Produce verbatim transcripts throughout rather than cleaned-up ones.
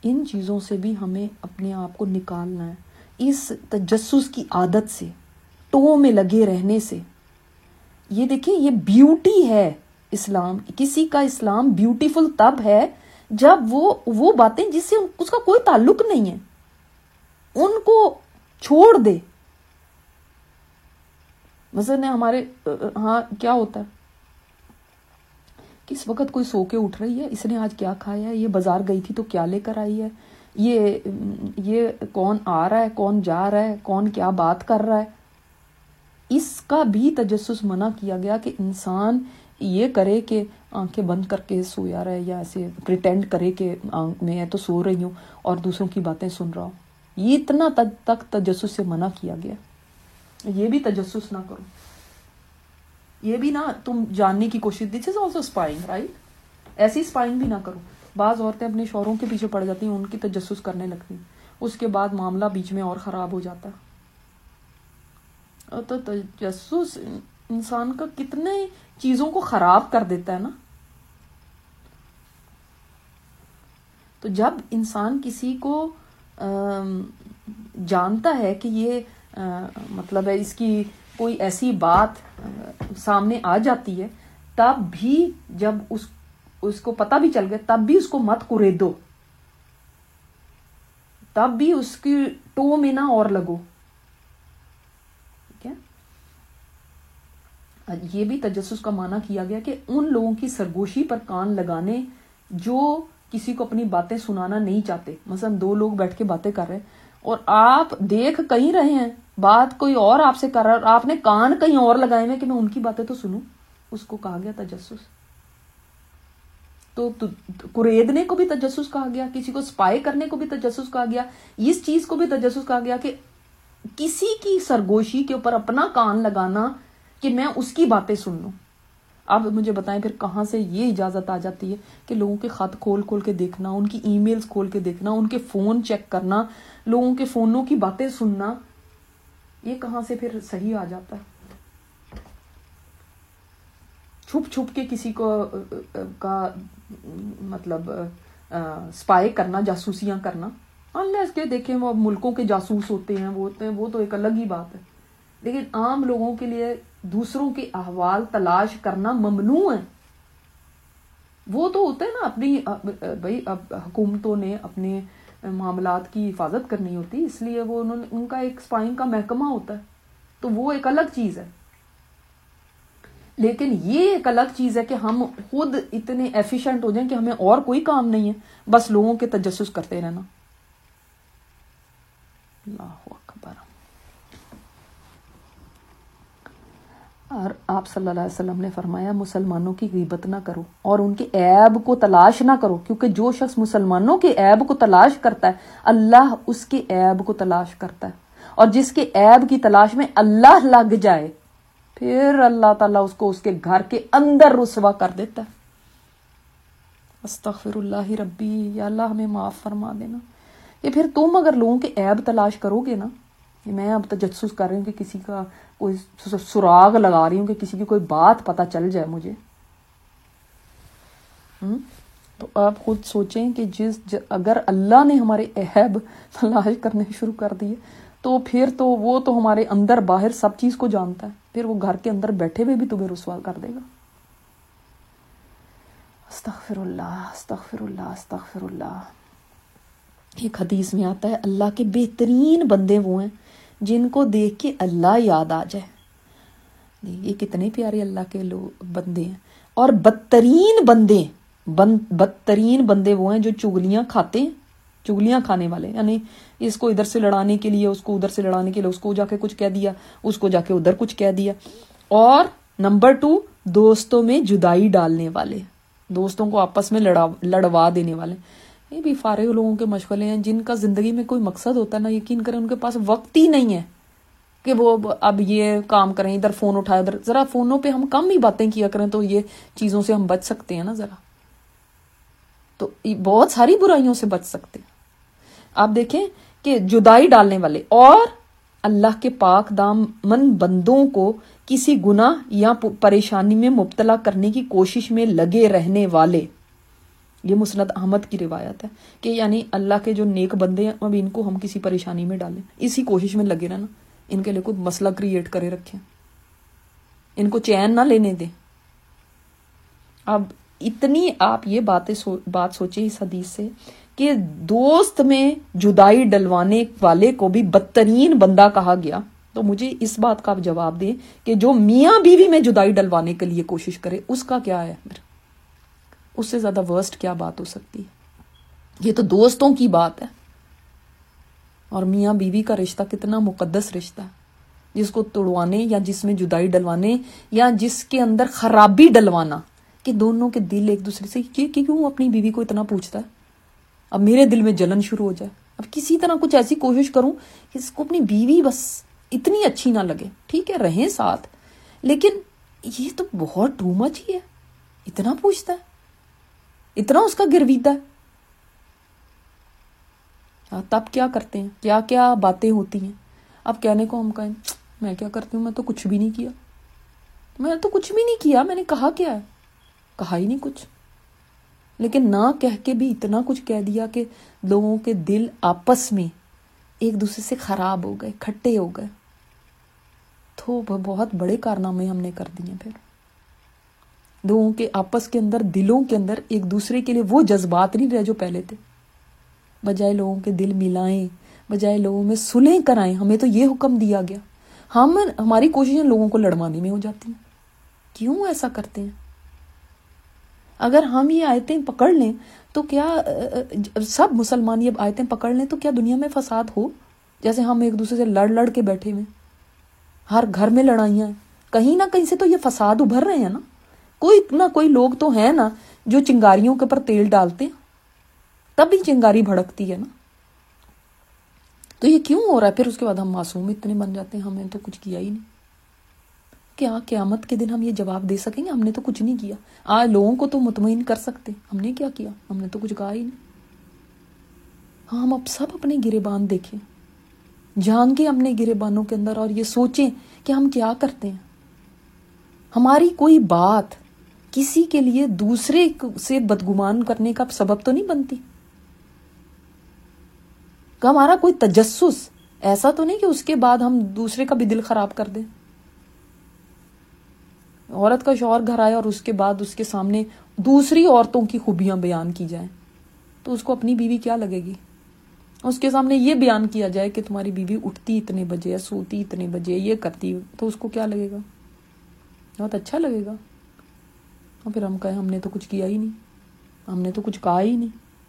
ان چیزوں سے بھی ہمیں اپنے آپ کو نکالنا ہے، اس تجسس کی عادت سے، ٹو میں لگے رہنے سے۔ یہ دیکھیں، یہ بیوٹی ہے اسلام، کسی کا اسلام بیوٹیفل تب ہے جب وہ وہ باتیں جس سے اس کا کوئی تعلق نہیں ہے ان کو چھوڑ دے۔ مثلا ہمارے ہاں کیا ہوتا ہے، کس وقت کوئی سو کے اٹھ رہی ہے، اس نے آج کیا کھایا ہے، یہ بازار گئی تھی تو کیا لے کر آئی ہے، یہ یہ کون آ رہا ہے، کون جا رہا ہے، کون کیا بات کر رہا ہے۔ اس کا بھی تجسس منع کیا گیا کہ انسان یہ کرے کہ آنکھیں بند کر کے سویا رہے، یا ایسے پریٹینڈ کرے کہ میں تو سو رہی ہوں اور دوسروں کی باتیں سن رہا ہوں۔ یہ اتنا تک تجسس سے منع کیا گیا۔ یہ بھی تجسس نہ کرو، یہ بھی نہ تم جاننے کی کوشش، this is also spying, right? ایسی اسپائنگ بھی نہ کرو۔ بعض عورتیں اپنے شوہروں کے پیچھے پڑ جاتی ہیں، ان کی تجسس کرنے لگتی ہیں، اس کے بعد معاملہ بیچ میں اور خراب ہو جاتا ہے۔ تو تجسس انسان کا کتنے چیزوں کو خراب کر دیتا ہے نا۔ تو جب انسان کسی کو جانتا ہے کہ یہ مطلب ہے، اس کی کوئی ایسی بات سامنے آ جاتی ہے، تب بھی جب اس اس کو پتہ بھی چل گیا، تب بھی اس کو مت قریدو، تب بھی اس کی ٹو میں نہ اور لگو۔ ٹھیک ہے، یہ بھی تجسس کا معنی کیا گیا کہ ان لوگوں کی سرگوشی پر کان لگانے جو کسی کو اپنی باتیں سنانا نہیں چاہتے۔ مثلا دو لوگ بیٹھ کے باتیں کر رہے ہیں اور آپ دیکھ کہیں رہے ہیں، بات کوئی اور آپ سے کر رہا ہے، اور آپ نے کان کہیں اور لگائے ہیں کہ میں ان کی باتیں تو سنوں، اس کو کہا گیا تجسس۔ تو قریدنے کو بھی تجسس کہا گیا، کسی کو سپائی کرنے کو بھی تجسس کہا گیا، اس چیز کو بھی تجسس کہا گیا کہ کسی کی سرگوشی کے اوپر اپنا کان لگانا کہ میں اس کی باتیں سن لوں۔ اب مجھے بتائیں پھر کہاں سے یہ اجازت آ جاتی ہے کہ لوگوں کے خط کھول کھول کے دیکھنا، ان کی ای میلز کھول کے دیکھنا، ان کے فون چیک کرنا، لوگوں کے فونوں کی باتیں سننا، یہ کہاں سے پھر صحیح آ جاتا ہے؟ چھپ چھپ کے کسی کو کا مطلب سپائی کرنا، جاسوسیاں کرنا، انلیس کہ دیکھیں وہ ملکوں کے جاسوس ہوتے ہیں، وہ ہوتے ہیں، وہ تو ایک الگ ہی بات ہے، لیکن عام لوگوں کے لیے دوسروں کے احوال تلاش کرنا ممنوع ہے۔ وہ تو ہوتا ہے نا، اپنی بھائی اب حکومتوں نے اپنے معاملات کی حفاظت کرنی ہوتی، اس لیے وہ انہوں نے ان کا ایک اسپائنگ کا محکمہ ہوتا ہے، تو وہ ایک الگ چیز ہے۔ لیکن یہ ایک الگ چیز ہے کہ ہم خود اتنے ایفیشینٹ ہو جائیں کہ ہمیں اور کوئی کام نہیں ہے، بس لوگوں کے تجسس کرتے رہنا۔ اللہ اکبر۔ اور آپ صلی اللہ علیہ وسلم نے فرمایا مسلمانوں کی غیبت نہ کرو اور ان کے عیب کو تلاش نہ کرو، کیونکہ جو شخص مسلمانوں کے عیب کو تلاش کرتا ہے اللہ اس کے عیب کو تلاش کرتا ہے، اور جس کے عیب کی تلاش میں اللہ لگ جائے پھر اللہ تعالیٰ اس کو اس کے گھر کے اندر رسوا کر دیتا ہے۔ استغفر اللہ ربی، یا اللہ ہمیں معاف فرما دینا۔ یہ پھر تم اگر لوگوں کے عیب تلاش کرو گے نا، میں اب تجسس کر رہی ہوں کہ کسی کا کوئی سراغ لگا رہی ہوں کہ کسی کی کوئی بات پتہ چل جائے مجھے، تو آپ خود سوچیں کہ جس اگر اللہ نے ہمارے عیب تلاش کرنے شروع کر دیے تو پھر تو وہ تو ہمارے اندر باہر سب چیز کو جانتا ہے، پھر وہ گھر کے اندر بیٹھے ہوئے بھی تمہیں رسوا کر دے گا۔ استغفر اللہ استغفر اللہ استغفر اللہ۔ ایک حدیث میں آتا ہے اللہ کے بہترین بندے وہ ہیں جن کو دیکھ کے اللہ یاد آ جائے۔ یہ کتنے پیارے اللہ کے لوگ بندے ہیں۔ اور بدترین بندے بند بدترین بندے وہ ہیں جو چگلیاں کھاتے ہیں، چگلیاں کھانے والے، یعنی اس کو ادھر سے لڑانے کے لیے، اس کو ادھر سے لڑانے کے لیے، اس کو جا کے کچھ کہہ دیا، اس کو جا کے ادھر کچھ کہہ دیا۔ اور نمبر ٹو، دوستوں میں جدائی ڈالنے والے، دوستوں کو آپس میں لڑا لڑوا دینے والے۔ یہ بھی فارغ لوگوں کے مشغلے ہیں جن کا زندگی میں کوئی مقصد ہوتا ہے نا، یقین کریں ان کے پاس وقت ہی نہیں ہے کہ وہ اب یہ کام کریں، ادھر فون اٹھائے ادھر۔ ذرا فونوں پہ ہم کم ہی باتیں کیا کریں تو یہ چیزوں سے ہم بچ سکتے ہیں نا، ذرا تو بہت ساری برائیوں سے بچ سکتے ہیں۔ آپ دیکھیں کہ جدائی ڈالنے والے اور اللہ کے پاک دامن بندوں کو کسی گناہ یا پریشانی میں مبتلا کرنے کی کوشش میں لگے رہنے والے، یہ مسند احمد کی روایت ہے کہ یعنی اللہ کے جو نیک بندے ہیں اب ان کو ہم کسی پریشانی میں ڈالیں، اسی کوشش میں لگے رہنا، ان کے لیے کوئی مسئلہ کریٹ کرے رکھیں، ان کو چین نہ لینے دیں۔ اب اتنی آپ یہ باتیں سو بات سوچیں اس حدیث سے کہ دوست میں جدائی ڈلوانے والے کو بھی بدترین بندہ کہا گیا، تو مجھے اس بات کا آپ جواب دیں کہ جو میاں بیوی میں جدائی ڈلوانے کے لیے کوشش کرے اس کا کیا ہے؟ پھر اس سے زیادہ ورسٹ کیا بات ہو سکتی ہے؟ یہ تو دوستوں کی بات ہے، اور میاں بیوی کا رشتہ کتنا مقدس رشتہ ہے، جس کو توڑوانے یا جس میں جدائی ڈلوانے یا جس کے اندر خرابی ڈلوانا کہ دونوں کے دل ایک دوسرے سے کہ کیوں اپنی بیوی کو اتنا پوچھتا ہے، اب میرے دل میں جلن شروع ہو جائے، اب کسی طرح کچھ ایسی کوشش کروں کہ اس کو اپنی بیوی بس اتنی اچھی نہ لگے، ٹھیک ہے رہیں ساتھ، لیکن یہ تو بہت ٹو مچ ہی ہے، اتنا پوچھتا ہے، اتنا اس کا گرویدہ ہے۔ تب کیا کرتے ہیں، کیا کیا باتیں ہوتی ہیں۔ اب کہنے کو ہم کہیں میں کیا کرتی ہوں، میں تو کچھ بھی نہیں کیا، میں تو کچھ بھی نہیں کیا، میں نے کہا کیا ہے، کہا ہی نہیں کچھ، لیکن نہ کہہ کے بھی اتنا کچھ کہہ دیا کہ لوگوں کے دل آپس میں ایک دوسرے سے خراب ہو گئے، کھٹے ہو گئے، تو بہت بڑے کارنامے ہم نے کر دیے۔ پھر لوگوں کے آپس کے اندر، دلوں کے اندر ایک دوسرے کے لیے وہ جذبات نہیں رہے جو پہلے تھے، بجائے لوگوں کے دل ملائیں، بجائے لوگوں میں صلح کرائیں۔ ہمیں تو یہ حکم دیا گیا، ہم ہماری کوششیں لوگوں کو لڑوانے میں ہو جاتی ہیں۔ کیوں ایسا کرتے ہیں؟ اگر ہم یہ آیتیں پکڑ لیں تو کیا سب مسلمان یہ آیتیں پکڑ لیں تو کیا دنیا میں فساد ہو؟ جیسے ہم ایک دوسرے سے لڑ لڑ کے بیٹھے ہوئے، ہر گھر میں لڑائیاں ہیں، کہیں نہ کہیں سے تو یہ فساد ابھر رہے ہیں نا۔ کوئی نہ کوئی لوگ تو ہیں نا جو چنگاریوں کے اوپر تیل ڈالتے ہیں، تب بھی چنگاری بھڑکتی ہے نا۔ تو یہ کیوں ہو رہا ہے؟ پھر اس کے بعد ہم معصوم اتنے بن جاتے ہیں، ہم نے تو کچھ کیا ہی نہیں۔ کیا قیامت کے دن ہم یہ جواب دے سکیں گے ہم نے تو کچھ نہیں کیا؟ آج لوگوں کو تو مطمئن کر سکتے، ہم نے کیا کیا؟ ہم نے تو کچھ کہا ہی نہیں۔ ہاں، ہم اب سب اپنے گریبان دیکھیں، جان کے اپنے گریبانوں کے اندر، اور یہ سوچیں کہ ہم کیا کرتے ہیں۔ ہماری کوئی بات کسی کے لیے دوسرے سے بدگمان کرنے کا سبب تو نہیں بنتی، کہ ہمارا کوئی تجسس ایسا تو نہیں کہ اس کے بعد ہم دوسرے کا بھی دل خراب کر دیں۔ عورت کا شوہر گھر آئے اور اس کے بعد اس کے سامنے دوسری عورتوں کی خوبیاں بیان کی جائیں تو اس کو اپنی بیوی کیا لگے گی؟ اس کے سامنے یہ بیان کیا جائے کہ تمہاری بیوی اٹھتی اتنے بجے، سوتی اتنے بجے، یہ کرتی، تو اس کو کیا لگے گا؟ بہت اچھا لگے گا۔ اور پھر ہم کہیں ہم نے تو کچھ کیا ہی نہیں، ہم نے تو کچھ کہا ہی نہیں۔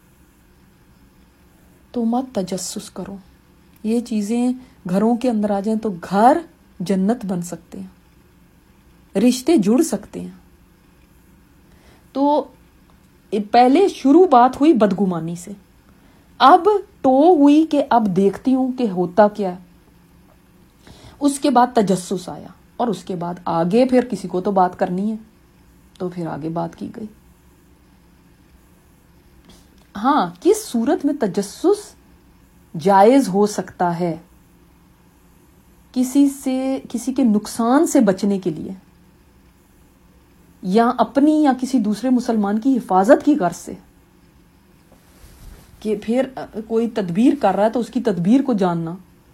تو مت تجسس کرو، یہ چیزیں گھروں کے اندر آ جائیں تو گھر جنت بن سکتے ہیں، رشتے جڑ سکتے ہیں۔ تو پہلے شروع بات ہوئی بدگمانی سے، اب ٹو ہوئی کہ اب دیکھتی ہوں کہ ہوتا کیا ہے، اس کے بعد تجسس آیا، اور اس کے بعد آگے پھر کسی کو تو بات کرنی ہے، تو پھر آگے بات کی گئی۔ ہاں، کس صورت میں تجسس جائز ہو سکتا ہے؟ کسی سے کسی کے نقصان سے بچنے کے لیے، یا اپنی یا کسی دوسرے مسلمان کی حفاظت کی غرض سے، کہ پھر کوئی تدبیر کر رہا ہے تو اس کی تدبیر کو جاننا۔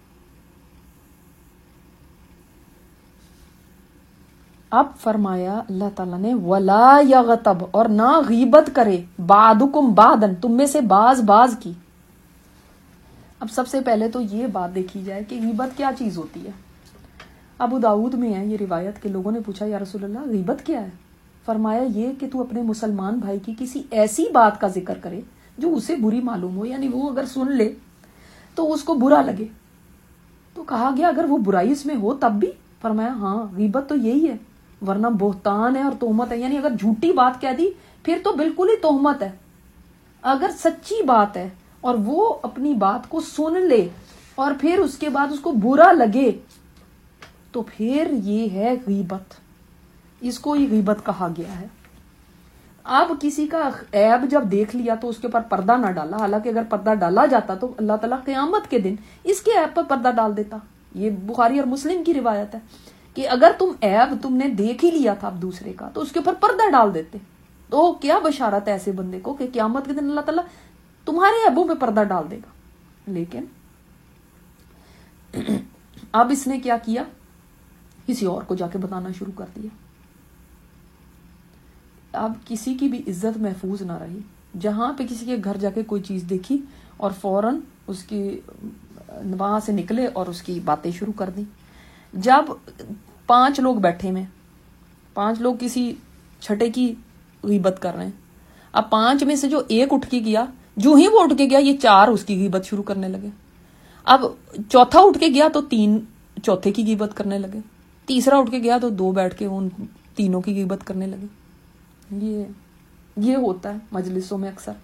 اب فرمایا اللہ تعالیٰ نے وَلَا يَغْتَبْ، اور نہ غیبت کرے، بَعْضُكُمْ بَعْضًا، تم میں سے بعض بعض کی۔ اب سب سے پہلے تو یہ بات دیکھی جائے کہ غیبت کیا چیز ہوتی ہے۔ ابو داؤد میں ہے یہ روایت کہ لوگوں نے پوچھا یا رسول اللہ غیبت کیا ہے؟ فرمایا یہ کہ تو اپنے مسلمان بھائی کی کسی ایسی بات کا ذکر کرے جو اسے بری معلوم ہو، یعنی وہ اگر سن لے تو اس کو برا لگے۔ تو کہا گیا اگر وہ برائی اس میں ہو تب بھی؟ فرمایا ہاں، غیبت تو یہی ہے، ورنہ بہتان ہے اور تہمت ہے، یعنی اگر جھوٹی بات کہہ دی پھر تو بالکل ہی تہمت ہے۔ اگر سچی بات ہے اور وہ اپنی بات کو سن لے اور پھر اس کے بعد اس کو برا لگے تو پھر یہ ہے غیبت، اس کو ہی غیبت کہا گیا ہے۔ اب کسی کا عیب جب دیکھ لیا تو اس کے اوپر پردہ نہ ڈالا، حالانکہ اگر پردہ ڈالا جاتا تو اللہ تعالیٰ قیامت کے دن اس کے عیب پر پردہ ڈال دیتا۔ یہ بخاری اور مسلم کی روایت ہے کہ اگر تم عیب تم نے دیکھ ہی لیا تھا اب دوسرے کا تو اس کے اوپر پردہ ڈال دیتے، تو کیا بشارت ہے ایسے بندے کو کہ قیامت کے دن اللہ تعالیٰ تمہارے عیبوں پہ پردہ ڈال دے گا. لیکن اب اس نے کیا کیا, کسی اور کو جا کے بتانا شروع کر دیا. اب کسی کی بھی عزت محفوظ نہ رہی. جہاں پہ کسی کے گھر جا کے کوئی چیز دیکھی اور فوراً اس کی وہاں سے نکلے اور اس کی باتیں شروع کر دی. جب پانچ لوگ بیٹھے میں, پانچ لوگ کسی چھٹے کی غیبت کر رہے ہیں, اب پانچ میں سے جو ایک اٹھ کے گیا, جو ہی وہ اٹھ کے گیا یہ چار اس کی غیبت شروع کرنے لگے. اب چوتھا اٹھ کے گیا تو تین چوتھے کی غیبت کرنے لگے. تیسرا اٹھ کے گیا تو دو بیٹھ کے ان تینوں کی غیبت کرنے لگے. یہ یہ ہوتا ہے مجلسوں میں اکثر.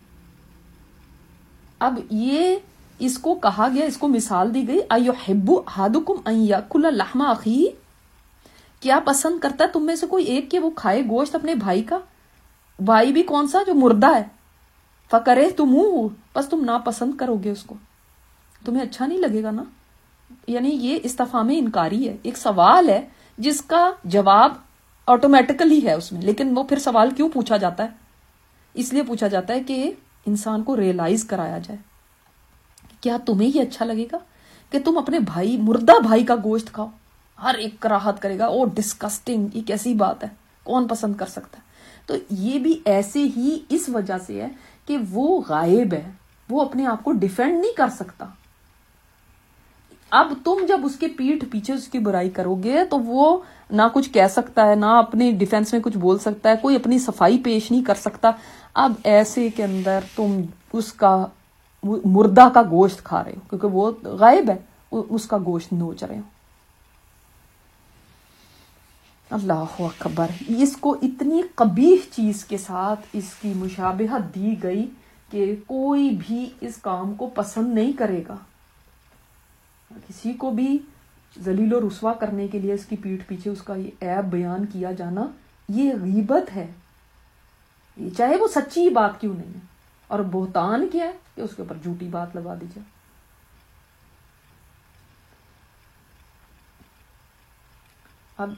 اب یہ اس کو کہا گیا, اس کو مثال دی گئی, ایحب احدکم ان یاکل لحم اخیہ, کیا پسند کرتا ہے تم میں سے کوئی ایک کہ وہ کھائے گوشت اپنے بھائی کا, بھائی بھی کون سا جو مردہ ہے, فکرہتموہ, بس تم ناپسند کرو گے اس کو, تمہیں اچھا نہیں لگے گا نا. یعنی یہ استفہام انکاری ہے, ایک سوال ہے جس کا جواب آٹومیٹکلی ہے اس میں, لیکن وہ پھر سوال کیوں پوچھا جاتا ہے؟ اس لیے پوچھا جاتا ہے کہ انسان کو ریئلائز کرایا جائے کیا تمہیں یہ اچھا لگے گا کہ تم اپنے بھائی مردہ بھائی کا گوشت کھاؤ؟ ہر ایک کراہت کرے گا, او ڈسکسٹنگ, یہ کیسی بات ہے, کون پسند کر سکتا ہے؟ تو یہ بھی ایسے ہی اس وجہ سے ہے کہ وہ غائب ہے, وہ اپنے آپ کو ڈیفینڈ نہیں کر سکتا. اب تم جب اس کے پیٹھ پیچھے اس کی برائی کرو گے تو وہ نہ کچھ کہہ سکتا ہے, نہ اپنے ڈیفینس میں کچھ بول سکتا ہے, کوئی اپنی صفائی پیش نہیں کر سکتا. اب ایسے کے اندر تم اس کا مردہ کا گوشت کھا رہے ہو کیونکہ وہ غائب ہے, اس کا گوشت نوچ رہے ہو. اللہ اکبر. اس کو اتنی قبیح چیز کے ساتھ اس کی مشابہت دی گئی کہ کوئی بھی اس کام کو پسند نہیں کرے گا. کسی کو بھی ذلیل و رسوا کرنے کے لیے اس کی پیٹھ پیچھے اس کا یہ عیب بیان کیا جانا, یہ غیبت ہے, چاہے وہ سچی بات کیوں نہیں ہے. اور بہتان کیا ہے کہ اس کے اوپر جھوٹی بات لگا دی جائے. اب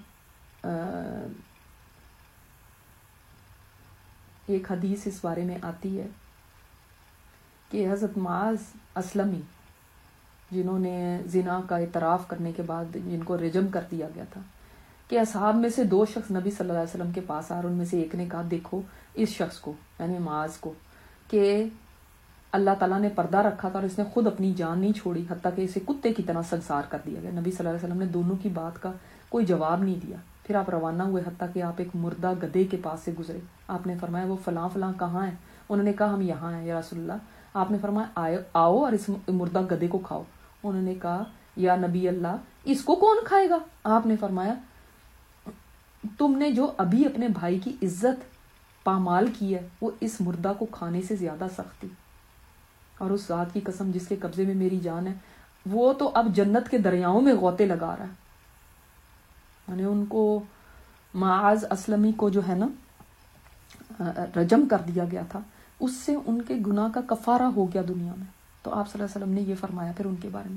ایک حدیث اس بارے میں آتی ہے کہ حضرت معاذ اسلمی, جنہوں نے زنا کا اعتراف کرنے کے بعد جن کو رجم کر دیا گیا تھا, کہ اصحاب میں سے دو شخص نبی صلی اللہ علیہ وسلم کے پاس آئے, اور ان میں سے ایک نے کہا دیکھو اس شخص کو, یعنی معاذ کو, کہ اللہ تعالیٰ نے پردہ رکھا تھا اور اس نے خود اپنی جان نہیں چھوڑی حتیٰ کہ اسے کتے کی طرح سنسار کر دیا گیا. نبی صلی اللہ علیہ وسلم نے دونوں کی بات کا کوئی جواب نہیں دیا. پھر آپ روانہ ہوئے حتیٰ کہ آپ ایک مردہ گدھے کے پاس سے گزرے. آپ نے فرمایا وہ فلاں فلاں کہاں ہیں؟ انہوں نے کہا ہم یہاں ہیں یا رسول اللہ. آپ نے فرمایا آؤ اور اس مردہ گدھے کو کھاؤ. انہوں نے کہا یا نبی اللہ اس کو کون کھائے گا؟ آپ نے فرمایا تم نے جو ابھی اپنے بھائی کی عزت پامال کی ہے وہ اس مردہ کو کھانے سے زیادہ سخت تھی, اور اس ذات کی قسم جس کے قبضے میں میری جان ہے وہ تو اب جنت کے دریاؤں میں غوطے لگا رہا ہے. یعنی ان کو معاذ اسلمی کو جو ہے نا رجم کر دیا گیا تھا, اس سے ان کے گناہ کا کفارہ ہو گیا دنیا میں. تو آپ صلی اللہ علیہ وسلم نے یہ فرمایا پھر ان کے بارے میں.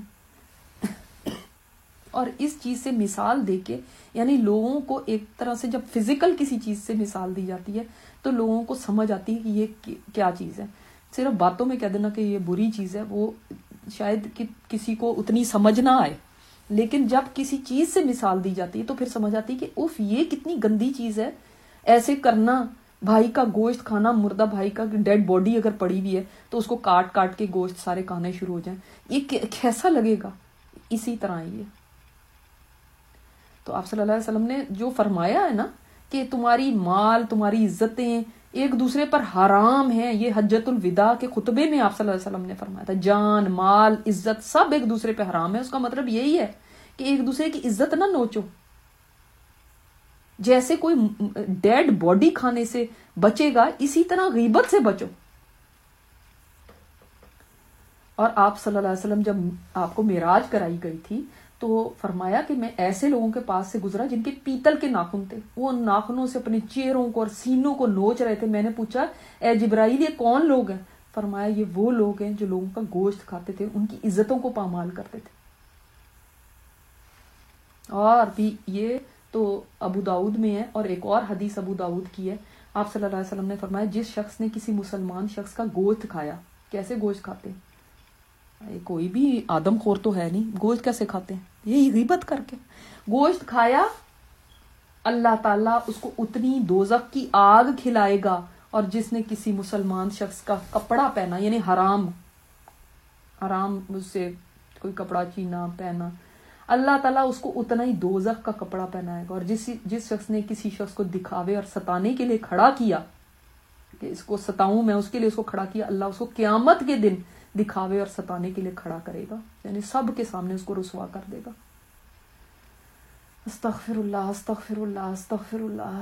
اور اس چیز سے مثال دے کے, یعنی لوگوں کو ایک طرح سے جب فزیکل کسی چیز سے مثال دی جاتی ہے تو لوگوں کو سمجھ آتی ہے کہ یہ کیا چیز ہے. صرف باتوں میں کہہ دینا کہ یہ بری چیز ہے وہ شاید کہ کسی کو اتنی سمجھ نہ آئے, لیکن جب کسی چیز سے مثال دی جاتی ہے تو پھر سمجھ آتی ہے کہ اف یہ کتنی گندی چیز ہے. ایسے کرنا, بھائی کا گوشت کھانا, مردہ بھائی کا ڈیڈ باڈی اگر پڑی ہوئی ہے تو اس کو کاٹ کاٹ کے گوشت سارے کھانے شروع ہو جائیں, یہ کیسا لگے گا؟ اسی طرح یہ تو آپ صلی اللہ علیہ وسلم نے جو فرمایا ہے نا کہ تمہاری مال تمہاری عزتیں ایک دوسرے پر حرام ہیں, یہ حجت الوداع کے خطبے میں آپ صلی اللہ علیہ وسلم نے فرمایا تھا. جان مال عزت سب ایک دوسرے پہ حرام ہے. اس کا مطلب یہی ہے کہ ایک دوسرے کی عزت نہ نوچو. جیسے کوئی ڈیڈ باڈی کھانے سے بچے گا اسی طرح غیبت سے بچو. اور آپ صلی اللہ علیہ وسلم جب آپ کو معراج کرائی گئی تھی تو فرمایا کہ میں ایسے لوگوں کے پاس سے گزرا جن کے پیتل کے ناخن تھے, وہ ان ناخنوں سے اپنے چہروں کو اور سینوں کو نوچ رہے تھے. میں نے پوچھا اے جبرائیل یہ کون لوگ ہیں؟ فرمایا یہ وہ لوگ ہیں جو لوگوں کا گوشت کھاتے تھے, ان کی عزتوں کو پامال کرتے تھے. اور بھی یہ تو ابو داؤد میں ہے, اور ایک اور حدیث ابو داؤد کی ہے, آپ صلی اللہ علیہ وسلم نے فرمایا جس شخص نے کسی مسلمان شخص کا گوشت کھایا، کیسے گوشت کھاتے ہیں، کوئی بھی آدم خور تو ہے نہیں، گوشت کیسے کھاتے ہیں، یہی غیبت کر کے گوشت کھایا، اللہ تعالیٰ اس کو اتنی دوزخ کی آگ کھلائے گا. اور جس نے کسی مسلمان شخص کا کپڑا پہنا، یعنی حرام حرام اس سے کوئی کپڑا چینا پہنا، اللہ تعالیٰ اس کو اتنا ہی دوزخ کا کپڑا پہنائے گا. اور جس جس شخص نے کسی شخص کو دکھاوے اور ستانے کے لیے کھڑا کیا کہ اس کو ستاؤں میں، اس کے لیے اس کو کھڑا کیا، اللہ اس کو قیامت کے دن دکھاوے اور ستانے کے لیے کھڑا کرے گا، یعنی سب کے سامنے اس کو رسوا کر دے گا. استغفر اللہ استغفر اللہ استغفر اللہ.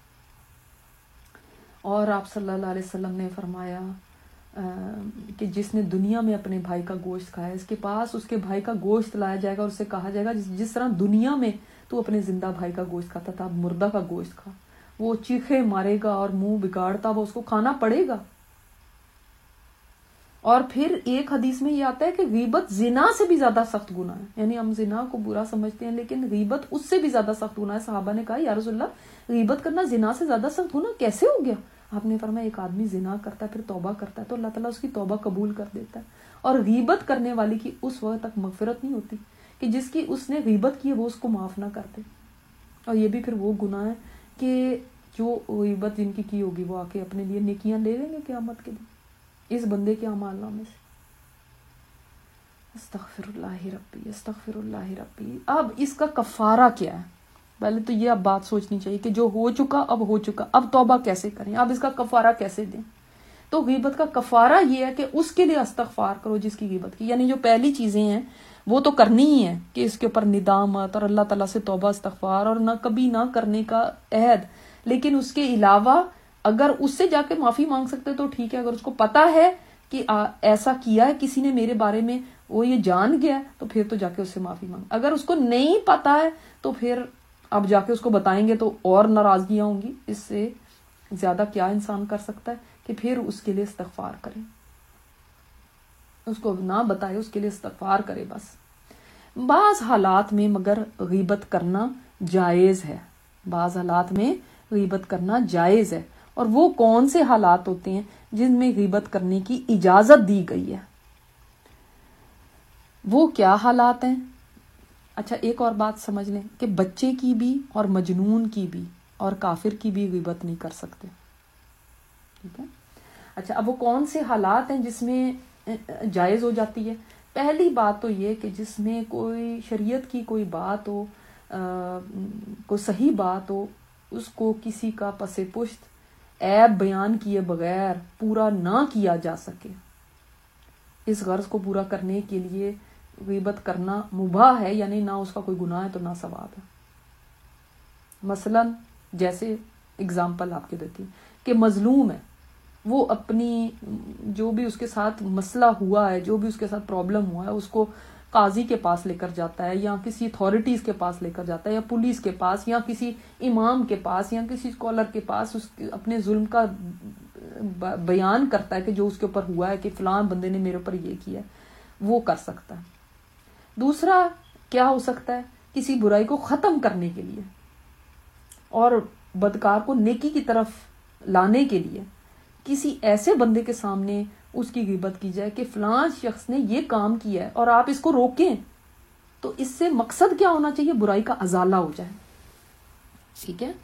اور آپ صلی اللہ علیہ وسلم نے فرمایا کہ جس نے دنیا میں اپنے بھائی کا گوشت کھایا، اس کے پاس اس کے بھائی کا گوشت لایا جائے گا اور اس سے کہا جائے گا جس, جس طرح دنیا میں تو اپنے زندہ بھائی کا گوشت کھاتا تھا، اب مردہ کا گوشت کھا. وہ چیخے مارے گا اور منہ بگاڑتا وہ اس کو کھانا پڑے گا. اور پھر ایک حدیث میں یہ آتا ہے کہ غیبت زنا سے بھی زیادہ سخت گناہ ہے. یعنی ہم زنا کو برا سمجھتے ہیں لیکن غیبت اس سے بھی زیادہ سخت گناہ ہے. صحابہ نے کہا یا رسول اللہ غیبت کرنا زنا سے زیادہ سخت گناہ کیسے ہو گیا؟ آپ نے فرمایا ایک آدمی زنا کرتا ہے پھر توبہ کرتا ہے تو اللہ تعالیٰ اس کی توبہ قبول کر دیتا ہے. اور غیبت کرنے والی کی اس وقت تک مغفرت نہیں ہوتی کہ جس کی اس نے غیبت کی ہے وہ اس کو معاف نہ کرتے. اور یہ بھی پھر وہ گناہ ہے کہ جو غیبت جن کی کی ہوگی وہ آ کے اپنے لیے نیکیاں لے لیں گے قیامت کے دن اس بندے کے اعمال نامے سے. استغفر اللہ ربی استغفر اللہ ربی. اب اس کا کفارہ کیا ہے؟ پہلے تو یہ اب بات سوچنی چاہیے کہ جو ہو چکا اب ہو چکا، اب توبہ کیسے کریں، اب اس کا کفارہ کیسے دیں. تو غیبت کا کفارہ یہ ہے کہ اس کے لیے استغفار کرو جس کی غیبت کی. یعنی جو پہلی چیزیں ہیں وہ تو کرنی ہی ہے کہ اس کے اوپر ندامت اور اللہ تعالیٰ سے توبہ استغفار اور نہ کبھی نہ کرنے کا عہد. لیکن اس کے علاوہ اگر اس سے جا کے معافی مانگ سکتے تو ٹھیک ہے. اگر اس کو پتا ہے کہ ایسا کیا ہے کسی نے میرے بارے میں، وہ یہ جان گیا تو پھر تو جا کے اس سے معافی مانگ. اگر اس کو نہیں پتا ہے تو پھر اب جا کے اس کو بتائیں گے تو اور ناراضگیاں ہوں گی. اس سے زیادہ کیا انسان کر سکتا ہے کہ پھر اس کے لیے استغفار کرے، اس کو نہ بتائے، اس کے لیے استغفار کرے بس. بعض حالات میں مگر غیبت کرنا جائز ہے، بعض حالات میں غیبت کرنا جائز ہے. اور وہ کون سے حالات ہوتے ہیں جن میں غیبت کرنے کی اجازت دی گئی ہے؟ وہ کیا حالات ہیں؟ اچھا ایک اور بات سمجھ لیں کہ بچے کی بھی اور مجنون کی بھی اور کافر کی بھی غیبت نہیں کر سکتے. ٹھیک ہے. اچھا اب وہ کون سے حالات ہیں جس میں جائز ہو جاتی ہے؟ پہلی بات تو یہ کہ جس میں کوئی شریعت کی کوئی بات ہو، کوئی صحیح بات ہو، اس کو کسی کا پس پشت عیب بیان کیے بغیر پورا نہ کیا جا سکے. اس غرض کو پورا کرنے کے لیے غیبت کرنا مباح ہے، یعنی نہ اس کا کوئی گناہ ہے تو نہ ثواب ہے. مثلا جیسے اگزامپل آپ کے دیتی کہ مظلوم ہے، وہ اپنی جو بھی اس کے ساتھ مسئلہ ہوا ہے، جو بھی اس کے ساتھ پرابلم ہوا ہے، اس کو قاضی کے پاس لے کر جاتا ہے یا کسی اتھارٹیز کے پاس لے کر جاتا ہے یا پولیس کے پاس یا کسی امام کے پاس یا کسی اسکالر کے پاس اس اپنے ظلم کا بیان کرتا ہے کہ جو اس کے اوپر ہوا ہے کہ فلاں بندے نے میرے اوپر یہ کیا ہے، وہ کر سکتا ہے. دوسرا کیا ہو سکتا ہے؟ کسی برائی کو ختم کرنے کے لیے اور بدکار کو نیکی کی طرف لانے کے لیے کسی ایسے بندے کے سامنے اس کی غیبت کی جائے کہ فلاں شخص نے یہ کام کیا ہے اور آپ اس کو روکیں. تو اس سے مقصد کیا ہونا چاہیے؟ برائی کا ازالہ ہو جائے. ٹھیک ہے.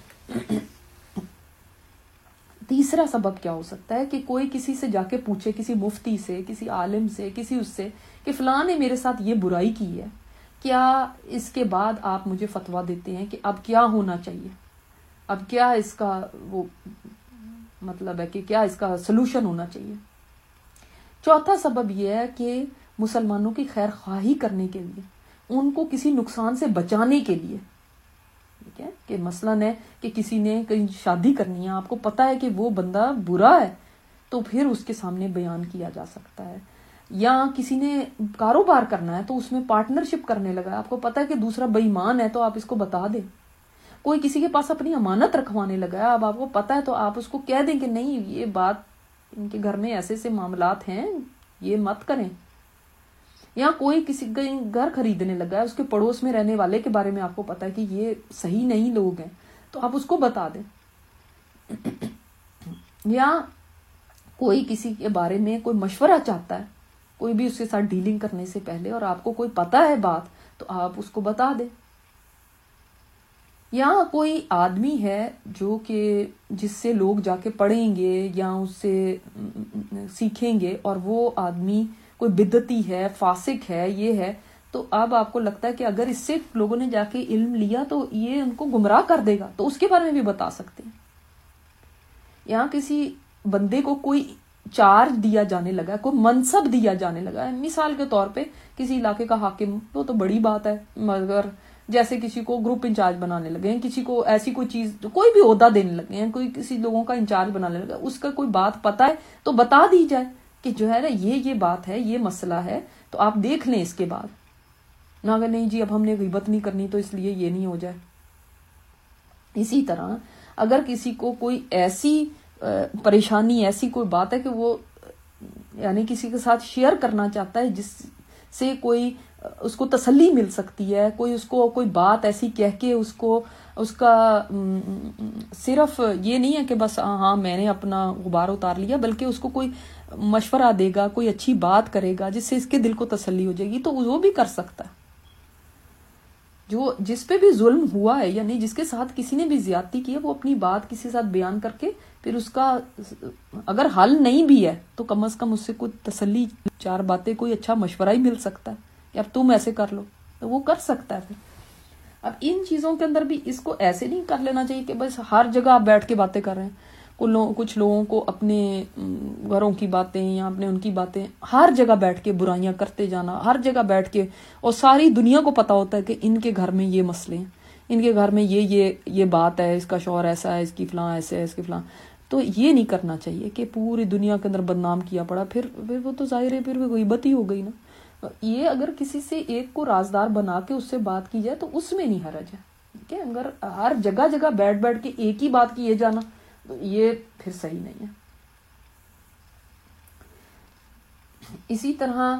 تیسرا سبب کیا ہو سکتا ہے کہ کوئی کسی سے جا کے پوچھے، کسی مفتی سے، کسی عالم سے، کسی اس سے کہ فلاں نے میرے ساتھ یہ برائی کی ہے، کیا اس کے بعد آپ مجھے فتویٰ دیتے ہیں کہ اب کیا ہونا چاہیے، اب کیا اس کا وہ مطلب ہے کہ کیا اس کا سلوشن ہونا چاہیے. چوتھا سبب یہ ہے کہ مسلمانوں کی خیر خواہی کرنے کے لیے، ان کو کسی نقصان سے بچانے کے لیے. ٹھیک ہے کہ مثلاً ہے کہ کسی نے کہیں شادی کرنی ہے، آپ کو پتا ہے کہ وہ بندہ برا ہے تو پھر اس کے سامنے بیان کیا جا سکتا ہے. یا کسی نے کاروبار کرنا ہے تو اس میں پارٹنرشپ کرنے لگا، آپ کو پتا ہے کہ دوسرا بے ایمان ہے تو آپ اس کو بتا دیں. کوئی کسی کے پاس اپنی امانت رکھوانے لگا ہے، اب آپ کو پتا ہے تو آپ اس کو کہہ دیں کہ نہیں یہ بات ان کے گھر میں ایسے ایسے معاملات ہیں، یہ مت کریں. یا کوئی کسی کا گھر خریدنے لگا ہے، اس کے پڑوس میں رہنے والے کے بارے میں آپ کو پتا ہے کہ یہ صحیح نہیں لوگ ہیں تو آپ اس کو بتا دیں. یا کوئی کسی کے بارے میں کوئی مشورہ چاہتا ہے، کوئی بھی اس کے ساتھ ڈیلنگ کرنے سے پہلے، اور آپ کو کوئی پتا ہے بات تو آپ اس کو بتا دیں. یا کوئی آدمی ہے جو کہ جس سے لوگ جا کے پڑھیں گے یا اس سے سیکھیں گے، اور وہ آدمی کوئی بدعتی ہے، فاسق ہے، یہ ہے، تو اب آپ کو لگتا ہے کہ اگر اس سے لوگوں نے جا کے علم لیا تو یہ ان کو گمراہ کر دے گا، تو اس کے بارے میں بھی بتا سکتے ہیں. یا کسی بندے کو کوئی چارج دیا جانے لگا، کوئی منصب دیا جانے لگا ہے، مثال کے طور پہ کسی علاقے کا حاکم، وہ تو بڑی بات ہے، مگر جیسے کسی کو گروپ انچارج بنانے لگے ہیں، کسی کو ایسی کوئی چیز، کوئی بھی عہدہ دینے لگے ہیں، کوئی کسی لوگوں کا انچارج بنانے لگا، اس کا کوئی بات پتا ہے تو بتا دی جائے کہ جو ہے نا یہ یہ بات ہے، یہ مسئلہ ہے، تو آپ دیکھ لیں اس کے بعد. نہ کہ نہیں جی اب ہم نے غیبت نہیں کرنی تو اس لیے یہ نہیں ہو جائے. اسی طرح اگر کسی کو کوئی ایسی پریشانی، ایسی کوئی بات ہے کہ وہ یعنی کسی کے ساتھ شیئر کرنا چاہتا ہے جس سے کوئی اس کو تسلی مل سکتی ہے، کوئی اس کو کوئی بات ایسی کہہ کے اس کو اس کا صرف یہ نہیں ہے کہ بس ہاں میں نے اپنا غبار اتار لیا، بلکہ اس کو کوئی مشورہ دے گا، کوئی اچھی بات کرے گا جس سے اس کے دل کو تسلی ہو جائے گی، تو وہ بھی کر سکتا ہے. جو جس پہ بھی ظلم ہوا ہے، یعنی جس کے ساتھ کسی نے بھی زیادتی کی ہے، وہ اپنی بات کسی کے ساتھ بیان کر کے پھر اس کا اگر حل نہیں بھی ہے تو کم از کم اس سے کوئی تسلی، چار باتیں، کوئی اچھا مشورہ ہی مل سکتا ہے کہ اب تم ایسے کر لو، تو وہ کر سکتا ہے. پھر اب ان چیزوں کے اندر بھی اس کو ایسے نہیں کر لینا چاہیے کہ بس ہر جگہ آپ بیٹھ کے باتیں کر رہے ہیں. کچھ لوگوں کو اپنے گھروں کی باتیں یا اپنے ان کی باتیں ہر جگہ بیٹھ کے برائیاں کرتے جانا، ہر جگہ بیٹھ کے، اور ساری دنیا کو پتا ہوتا ہے کہ ان کے گھر میں یہ مسئلے ہیں، ان کے گھر میں یہ یہ یہ بات ہے، اس کا شوہر ایسا ہے، اس کی فلاں ایسے ہے، اس کی فلاں. تو یہ نہیں کرنا چاہیے کہ پوری دنیا کے اندر بدنام کیا پڑا، پھر پھر وہ تو ظاہر ہے پھر وہ غیبت ہی ہو گئی نا. یہ اگر کسی سے ایک کو رازدار بنا کے اس سے بات کی جائے تو اس میں نہیں حرج ہے. ٹھیک ہے، اگر ہر جگہ جگہ بیٹھ بیٹھ کے ایک ہی بات کیے جانا تو یہ پھر صحیح نہیں ہے. اسی طرح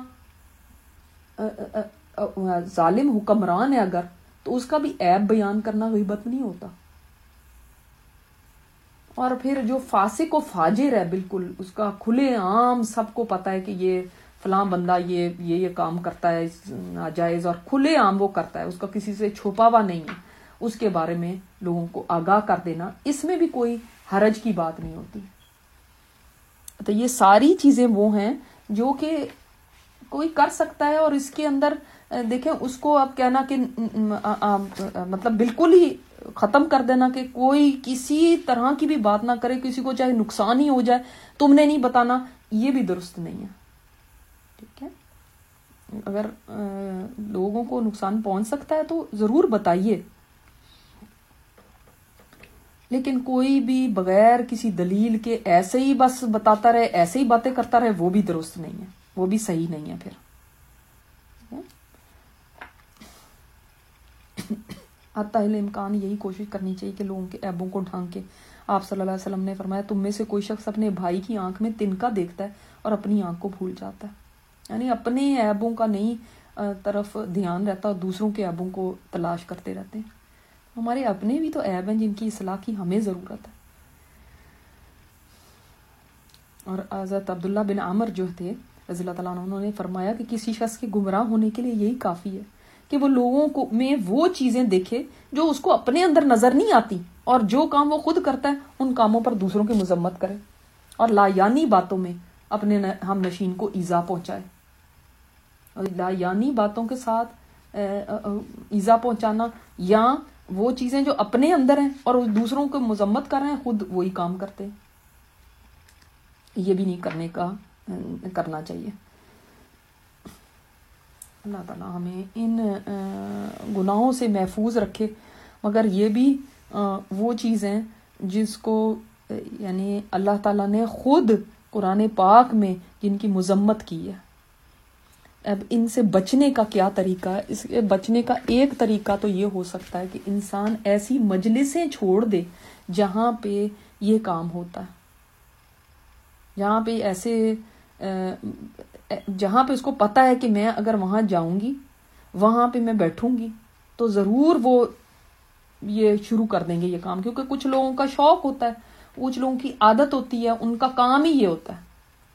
ظالم حکمران ہے اگر، تو اس کا بھی عیب بیان کرنا غیبت نہیں ہوتا. اور پھر جو فاسق و فاجر ہے، بالکل اس کا کھلے عام سب کو پتا ہے کہ یہ فلاں بندہ یہ یہ یہ کام کرتا ہے ناجائز، اور کھلے عام وہ کرتا ہے، اس کا کسی سے چھپا ہوا نہیں ہے، اس کے بارے میں لوگوں کو آگاہ کر دینا، اس میں بھی کوئی حرج کی بات نہیں ہوتی. تو یہ ساری چیزیں وہ ہیں جو کہ کوئی کر سکتا ہے، اور اس کے اندر دیکھیں اس کو اب کہنا کہ مطلب بالکل ہی ختم کر دینا کہ کوئی کسی طرح کی بھی بات نہ کرے، کسی کو چاہے نقصان ہی ہو جائے تم نے نہیں بتانا، یہ بھی درست نہیں ہے. ٹھیک ہے، اگر لوگوں کو نقصان پہنچ سکتا ہے تو ضرور بتائیے، لیکن کوئی بھی بغیر کسی دلیل کے ایسے ہی بس بتاتا رہے، ایسے ہی باتیں کرتا رہے، وہ بھی درست نہیں ہے، وہ بھی صحیح نہیں ہے. پھر حتی الامکان یہی کوشش کرنی چاہیے کہ لوگوں کے عیبوں کو ڈھانک کے. آپ صلی اللہ علیہ وسلم نے فرمایا تم میں سے کوئی شخص اپنے بھائی کی آنکھ میں تنکا دیکھتا ہے اور اپنی آنکھ کو بھول جاتا ہے. یعنی اپنے عیبوں کا نہیں طرف دھیان رہتا اور دوسروں کے عیبوں کو تلاش کرتے رہتے ہیں. ہمارے اپنے بھی تو عیب ہیں جن کی اصلاح کی ہمیں ضرورت ہے. اور حضرت عبداللہ بن عامر جو تھے رضی اللہ تعالیٰ عنہ، انہوں نے فرمایا کہ کسی شخص کے گمراہ ہونے کے لیے یہی کافی ہے کہ وہ لوگوں کو میں وہ چیزیں دیکھے جو اس کو اپنے اندر نظر نہیں آتی، اور جو کام وہ خود کرتا ہے ان کاموں پر دوسروں کی مذمت کرے، اور لایانی باتوں میں اپنے ہم نشین کو ایذا پہنچائے. اور لایانی باتوں کے ساتھ ایذا پہنچانا، یا وہ چیزیں جو اپنے اندر ہیں اور دوسروں کو مذمت کر رہے ہیں، خود وہی کام کرتے ہیں، یہ بھی نہیں کرنے کا کرنا چاہیے. اللہ تعالیٰ ہمیں ان گناہوں سے محفوظ رکھے. مگر یہ بھی وہ چیزیں جس کو یعنی اللہ تعالیٰ نے خود قرآن پاک میں جن کی مذمت کی ہے. اب ان سے بچنے کا کیا طریقہ ہے؟ اس کے بچنے کا ایک طریقہ تو یہ ہو سکتا ہے کہ انسان ایسی مجلسیں چھوڑ دے جہاں پہ یہ کام ہوتا ہے، جہاں پہ ایسے جہاں پہ اس کو پتا ہے کہ میں اگر وہاں جاؤں گی، وہاں پہ میں بیٹھوں گی تو ضرور وہ یہ شروع کر دیں گے یہ کام. کیونکہ کچھ لوگوں کا شوق ہوتا ہے، کچھ لوگوں کی عادت ہوتی ہے, ان کا کام ہی یہ ہوتا ہے,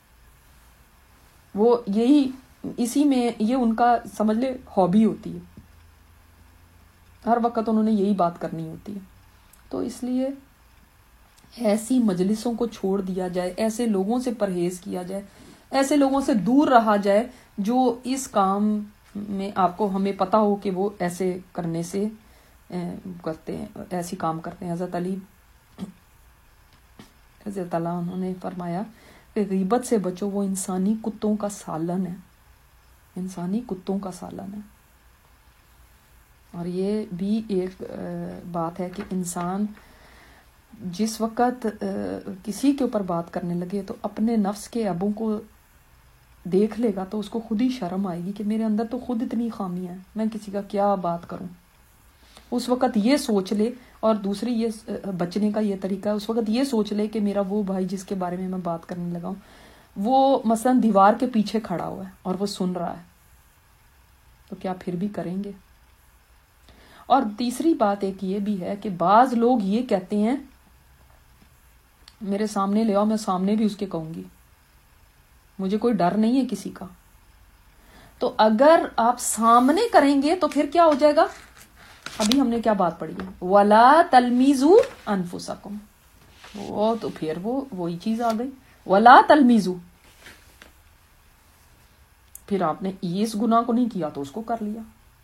وہ یہی اسی میں یہ ان کا سمجھ لے ہابی ہوتی ہے, ہر وقت انہوں نے یہی بات کرنی ہوتی ہے. تو اس لیے ایسی مجلسوں کو چھوڑ دیا جائے, ایسے لوگوں سے پرہیز کیا جائے, ایسے لوگوں سے دور رہا جائے جو اس کام میں آپ کو ہمیں پتہ ہو کہ وہ ایسے کرنے سے کرتے ہیں, ایسی کام کرتے ہیں. حضرت علی رضی اللہ عنہ انہوں نے فرمایا کہ غیبت سے بچو, وہ انسانی کتوں کا سالن ہے, انسانی کتوں کا سالن ہے. اور یہ بھی ایک بات ہے کہ انسان جس وقت کسی کے اوپر بات کرنے لگے تو اپنے نفس کے عیبوں کو دیکھ لے گا تو اس کو خود ہی شرم آئے گی کہ میرے اندر تو خود اتنی خامیاں ہیں, میں کسی کا کیا بات کروں. اس وقت یہ سوچ لے, اور دوسری یہ بچنے کا یہ طریقہ ہے, اس وقت یہ سوچ لے کہ میرا وہ بھائی جس کے بارے میں میں بات کرنے لگا ہوں وہ مثلا دیوار کے پیچھے کھڑا ہوا ہے اور وہ سن رہا ہے, تو کیا پھر بھی کریں گے؟ اور تیسری بات ایک یہ بھی ہے کہ بعض لوگ یہ کہتے ہیں میرے سامنے لے آؤ, میں سامنے بھی اس کے کہوں گی, مجھے کوئی ڈر نہیں ہے کسی کا. تو اگر آپ سامنے کریں گے تو پھر کیا ہو جائے گا؟ ابھی ہم نے کیا بات پڑھی ہے, وَلَا تَلْمِزُوا أَنفُسَكُمْ, وہ تو پھر وہ وہی چیز آ گئی, وَلَا تَلْمِزُوا, پھر آپ نے اس گناہ کو نہیں کیا تو اس کو کر لیا.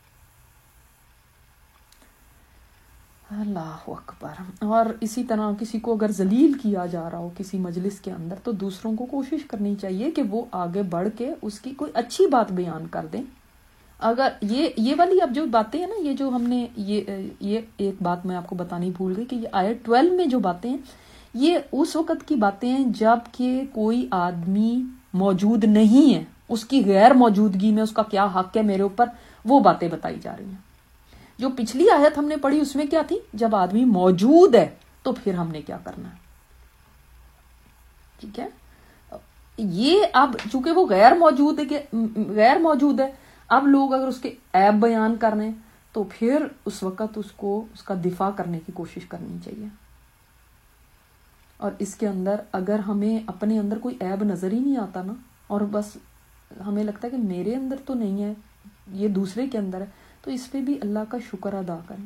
اللہ اکبر. اور اسی طرح کسی کو اگر ذلیل کیا جا رہا ہو کسی مجلس کے اندر تو دوسروں کو کوشش کرنی چاہیے کہ وہ آگے بڑھ کے اس کی کوئی اچھی بات بیان کر دیں. اگر یہ یہ والی اب جو باتیں ہیں نا, یہ جو ہم نے یہ یہ ایک بات میں آپ کو بتانی بھول گئی کہ یہ آیت ٹویلو میں جو باتیں ہیں یہ اس وقت کی باتیں ہیں جب کہ کوئی آدمی موجود نہیں ہے, اس کی غیر موجودگی میں اس کا کیا حق ہے میرے اوپر, وہ باتیں بتائی جا رہی ہیں. جو پچھلی آیت ہم نے پڑھی اس میں کیا تھی, جب آدمی موجود ہے تو پھر ہم نے کیا کرنا ہے. ٹھیک ہے, یہ اب چونکہ وہ غیر موجود ہے کہ غیر موجود ہے, اب لوگ اگر اس کے عیب بیان کر رہے ہیں تو پھر اس وقت اس کو اس کا دفاع کرنے کی کوشش کرنی چاہیے. اور اس کے اندر اگر ہمیں اپنے اندر کوئی عیب نظر ہی نہیں آتا نا, اور بس ہمیں لگتا ہے کہ میرے اندر تو نہیں ہے, یہ دوسرے کے اندر ہے, تو اس پہ بھی اللہ کا شکر ادا کریں.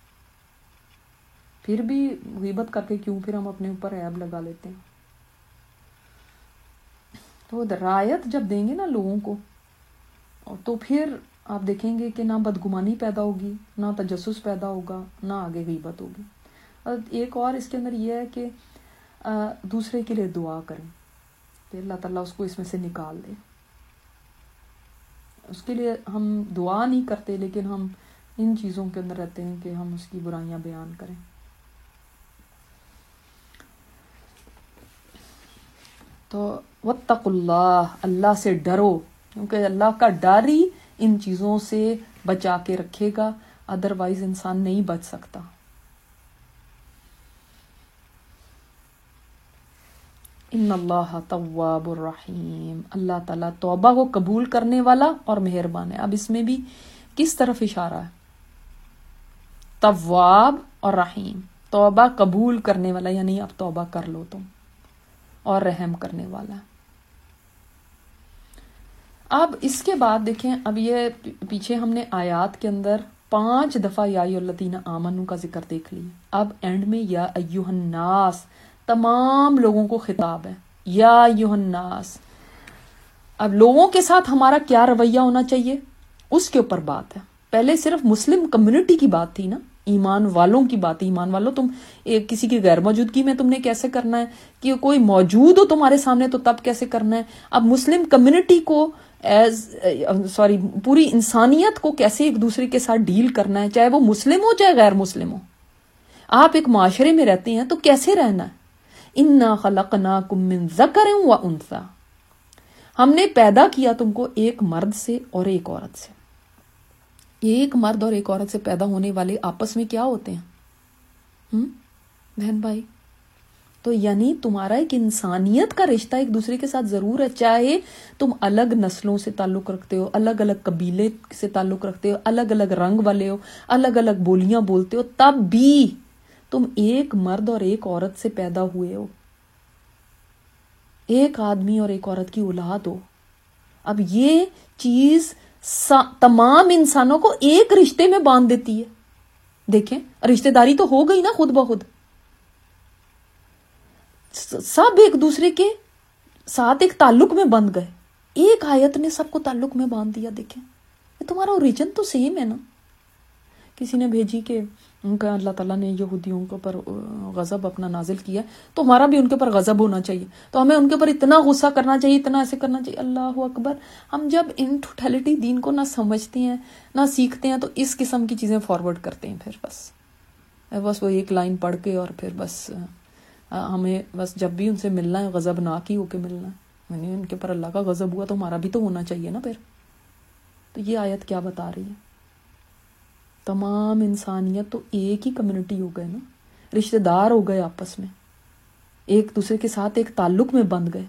پھر بھی غیبت کر کے کیوں پھر ہم اپنے اوپر عیب لگا لیتے ہیں. تو رعایت جب دیں گے نا لوگوں کو تو پھر آپ دیکھیں گے کہ نہ بدگمانی پیدا ہوگی, نہ تجسس پیدا ہوگا, نہ آگے غیبت ہوگی. اور ایک اور اس کے اندر یہ ہے کہ دوسرے کے لیے دعا کریں کہ اللہ تعالیٰ اس کو اس میں سے نکال دے. اس کے لیے ہم دعا نہیں کرتے لیکن ہم ان چیزوں کے اندر رہتے ہیں کہ ہم اس کی برائیاں بیان کریں. تو واتقوا اللہ, اللہ سے ڈرو, کیونکہ اللہ کا ڈر ہی ان چیزوں سے بچا کے رکھے گا, ادروائز انسان نہیں بچ سکتا. ان اللہ تواب الرحیم, اللہ تعالیٰ توبہ کو قبول کرنے والا اور مہربان ہے. اب اس میں بھی کس طرف اشارہ ہے؟ تواب اور رحیم. توبہ قبول کرنے والا یعنی اب توبہ کر لو تم, اور رحم کرنے والا. اب اس کے بعد دیکھیں, اب یہ پیچھے ہم نے آیات کے اندر پانچ دفعہ یا ایھا الذین آمنوا کا ذکر دیکھ لیا. اب اینڈ میں یا ایھا الناس, تمام لوگوں کو خطاب ہے, یا ایھا الناس. اب لوگوں کے ساتھ ہمارا کیا رویہ ہونا چاہیے اس کے اوپر بات ہے. پہلے صرف مسلم کمیونٹی کی بات تھی نا, ایمان والوں کی بات. ایمان والوں تم ایک کسی کی غیر موجودگی میں تم نے کیسے کرنا ہے, کہ کوئی موجود ہو تمہارے سامنے تو تب کیسے کرنا ہے. اب مسلم کمیونٹی کو ایز سوری پوری انسانیت کو کیسے ایک دوسرے کے ساتھ ڈیل کرنا ہے, چاہے وہ مسلم ہو چاہے غیر مسلم ہو. آپ ایک معاشرے میں رہتے ہیں تو کیسے رہنا ہے. انا خلقناکم من ذکر و انثی, ہم نے پیدا کیا تم کو ایک مرد سے اور ایک عورت سے. ایک مرد اور ایک عورت سے پیدا ہونے والے آپس میں کیا ہوتے ہیں ہم بہن بھائی. تو یعنی تمہارا ایک انسانیت کا رشتہ ایک دوسرے کے ساتھ ضرور ہے, چاہے تم الگ نسلوں سے تعلق رکھتے ہو, الگ الگ قبیلے سے تعلق رکھتے ہو, الگ الگ رنگ والے ہو, الگ الگ بولیاں بولتے ہو, تب بھی تم ایک مرد اور ایک عورت سے پیدا ہوئے ہو، ایک آدمی اور ایک عورت کی اولاد ہو. اب یہ چیز تمام انسانوں کو ایک رشتے میں باندھ دیتی ہے. دیکھیں رشتہ داری تو ہو گئی نا خود بخود، سب ایک دوسرے کے ساتھ ایک تعلق میں بند گئے. ایک آیت نے سب کو تعلق میں باندھ دیا. دیکھیں تمہارا اوریجن تو سیم ہے نا. کسی نے بھیجی کہ ان کا اللہ تعالیٰ نے یہودیوں کے اوپر غضب اپنا نازل کیا تو ہمارا بھی ان کے اوپر غضب ہونا چاہیے، تو ہمیں ان کے اوپر اتنا غصہ کرنا چاہیے، اتنا ایسے کرنا چاہیے. اللہ اکبر. ہم جب ان ٹوٹیلٹی دین کو نہ سمجھتے ہیں نہ سیکھتے ہیں تو اس قسم کی چیزیں فارورڈ کرتے ہیں. پھر بس بس وہ ایک لائن پڑھ کے اور پھر بس ہمیں بس جب بھی ان سے ملنا ہے غضب ناک ہی ہو کے ملنا ہے. یعنی ان کے اوپر اللہ کا غضب ہوا تو ہمارا بھی تو ہونا چاہیے نا. پھر تو یہ آیت کیا بتا رہی ہے؟ تمام انسانیت تو ایک ہی کمیونٹی ہو گئے نا، رشتہ دار ہو گئے، آپس میں ایک دوسرے کے ساتھ ایک تعلق میں بند گئے.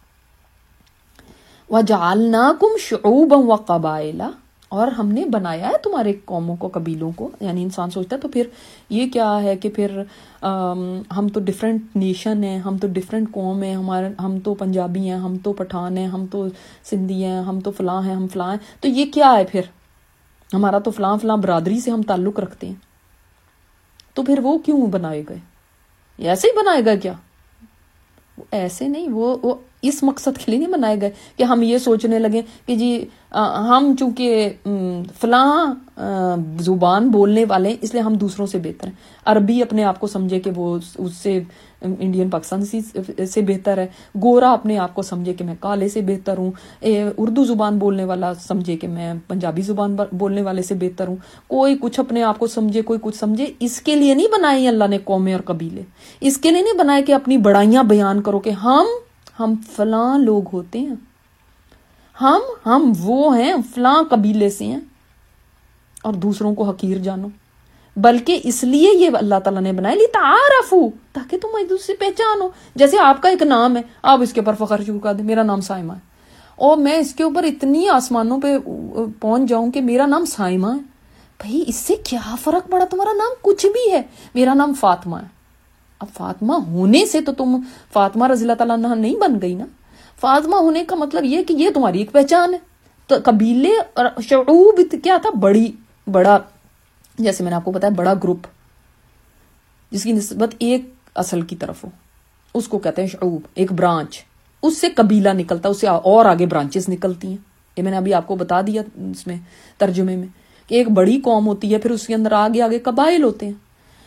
وَجَعَلْنَاكُمْ شُعُوبًا وَقَبَائِلَ، اور ہم نے بنایا ہے تمہارے قوموں کو، قبیلوں کو. یعنی انسان سوچتا ہے تو پھر یہ کیا ہے کہ پھر ہم تو ڈفرینٹ نیشن ہیں، ہم تو ڈفرینٹ قوم ہیں، ہمارے ہم تو پنجابی ہیں، ہم تو پٹھان ہیں، ہم تو سندھی ہیں، ہم تو فلاں ہیں، ہم فلاں ہیں. تو یہ کیا ہے پھر؟ ہمارا تو فلاں فلاں برادری سے ہم تعلق رکھتے ہیں. تو پھر وہ کیوں بنائے گئے؟ یہ ایسے ہی بنائے گئے کیا؟ ایسے نہیں، وہ وہ اس مقصد کے لیے نہیں بنائے گئے کہ ہم یہ سوچنے لگے کہ جی ہم چونکہ فلاں زبان بولنے والے اس لیے ہم دوسروں سے بہتر ہیں. عربی اپنے آپ کو سمجھے کہ وہ اس سے انڈین پاکستان سے بہتر ہے، گورا اپنے آپ کو سمجھے کہ میں کالے سے بہتر ہوں، اردو زبان بولنے والا سمجھے کہ میں پنجابی زبان بولنے والے سے بہتر ہوں. کوئی کچھ اپنے آپ کو سمجھے، کوئی کچھ سمجھے. اس کے لیے نہیں بنائے اللہ نے قومیں اور قبیلے. اس کے لیے نہیں بنائے کہ اپنی بڑائیاں بیان کرو کہ ہم ہم فلاں لوگ ہوتے ہیں، ہم ہم وہ ہیں فلاں قبیلے سے ہیں، اور دوسروں کو حقیر جانو. بلکہ اس لیے یہ اللہ تعالیٰ نے بنایا لِتَعَارَفُوا، تاکہ تم ایک دوسرے سے پہچانو. جیسے آپ کا ایک نام ہے، آپ اس کے اوپر فخر شروع کر دیں، میرا نام سائمہ ہے، اور میں اس کے اوپر اتنی آسمانوں پہ پہنچ جاؤں کہ میرا نام سائمہ ہے. بھائی اس سے کیا فرق پڑا؟ تمہارا نام کچھ بھی ہے، میرا نام فاطمہ ہے. اب فاطمہ ہونے سے تو تم فاطمہ رضی اللہ تعالیٰ عنہا نہیں بن گئی نا. فاطمہ ہونے کا مطلب یہ کہ یہ تمہاری ایک پہچان ہے. تو قبیلے اور شعوب کیا تھا؟ بڑی بڑا، جیسے میں نے آپ کو بتایا بڑا گروپ جس کی نسبت ایک اصل کی طرف ہو، اس کو کہتے ہیں شعوب. ایک برانچ، اس سے قبیلہ نکلتا ہے، اس سے اور آگے برانچز نکلتی ہیں. یہ میں نے ابھی آپ کو بتا دیا اس میں ترجمے میں کہ ایک بڑی قوم ہوتی ہے، پھر اس کے اندر آگے آگے قبائل ہوتے ہیں.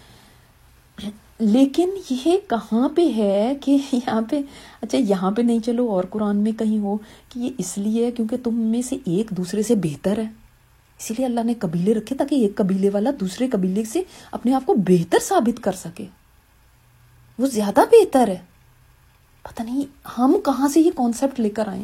لیکن یہ کہاں پہ ہے کہ یہاں پہ اچھا یہاں پہ نہیں، چلو اور قرآن میں کہیں ہو کہ یہ اس لیے ہے کیونکہ تم میں سے ایک دوسرے سے بہتر ہے، اسی لیے اللہ نے قبیلے رکھے تاکہ ایک قبیلے والا دوسرے قبیلے سے اپنے آپ کو بہتر ثابت کر سکے، وہ زیادہ بہتر ہے. پتہ نہیں ہم کہاں سے یہ کانسیپٹ لے کر آئے ہیں.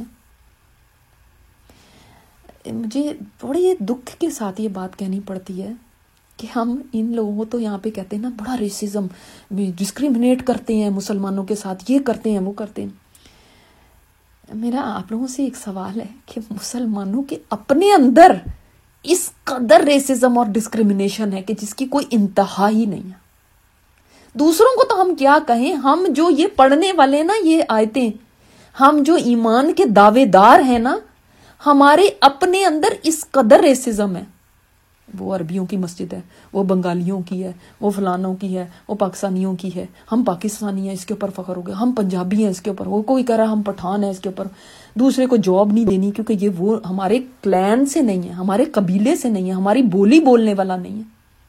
مجھے بڑے دکھ کے ساتھ یہ بات کہنی پڑتی ہے کہ ہم ان لوگوں کو تو یہاں پہ کہتے ہیں نا بڑا ریسزم، ڈسکریمنیٹ کرتے ہیں مسلمانوں کے ساتھ، یہ کرتے ہیں وہ کرتے ہیں. میرا آپ لوگوں سے ایک سوال ہے کہ مسلمانوں کے اپنے اندر اس قدر ریسزم اور ڈسکریمنیشن ہے کہ جس کی کوئی انتہا ہی نہیں ہے. دوسروں کو تو ہم کیا کہیں، ہم جو یہ پڑھنے والے نا یہ آیتیں، ہم جو ایمان کے دعوے دار ہیں نا، ہمارے اپنے اندر اس قدر ریسزم ہے. وہ عربیوں کی مسجد ہے، وہ بنگالیوں کی ہے، وہ فلانوں کی ہے، وہ پاکستانیوں کی ہے، ہم پاکستانی ہیں اس کے اوپر فخر ہو گیا، ہم پنجابی ہیں اس کے اوپر، وہ کوئی کہہ رہا ہم پٹھان ہیں اس کے اوپر. دوسرے کو جاب نہیں دینی کیونکہ یہ وہ ہمارے کلین سے نہیں ہے، ہمارے قبیلے سے نہیں ہے، ہماری بولی بولنے والا نہیں ہے.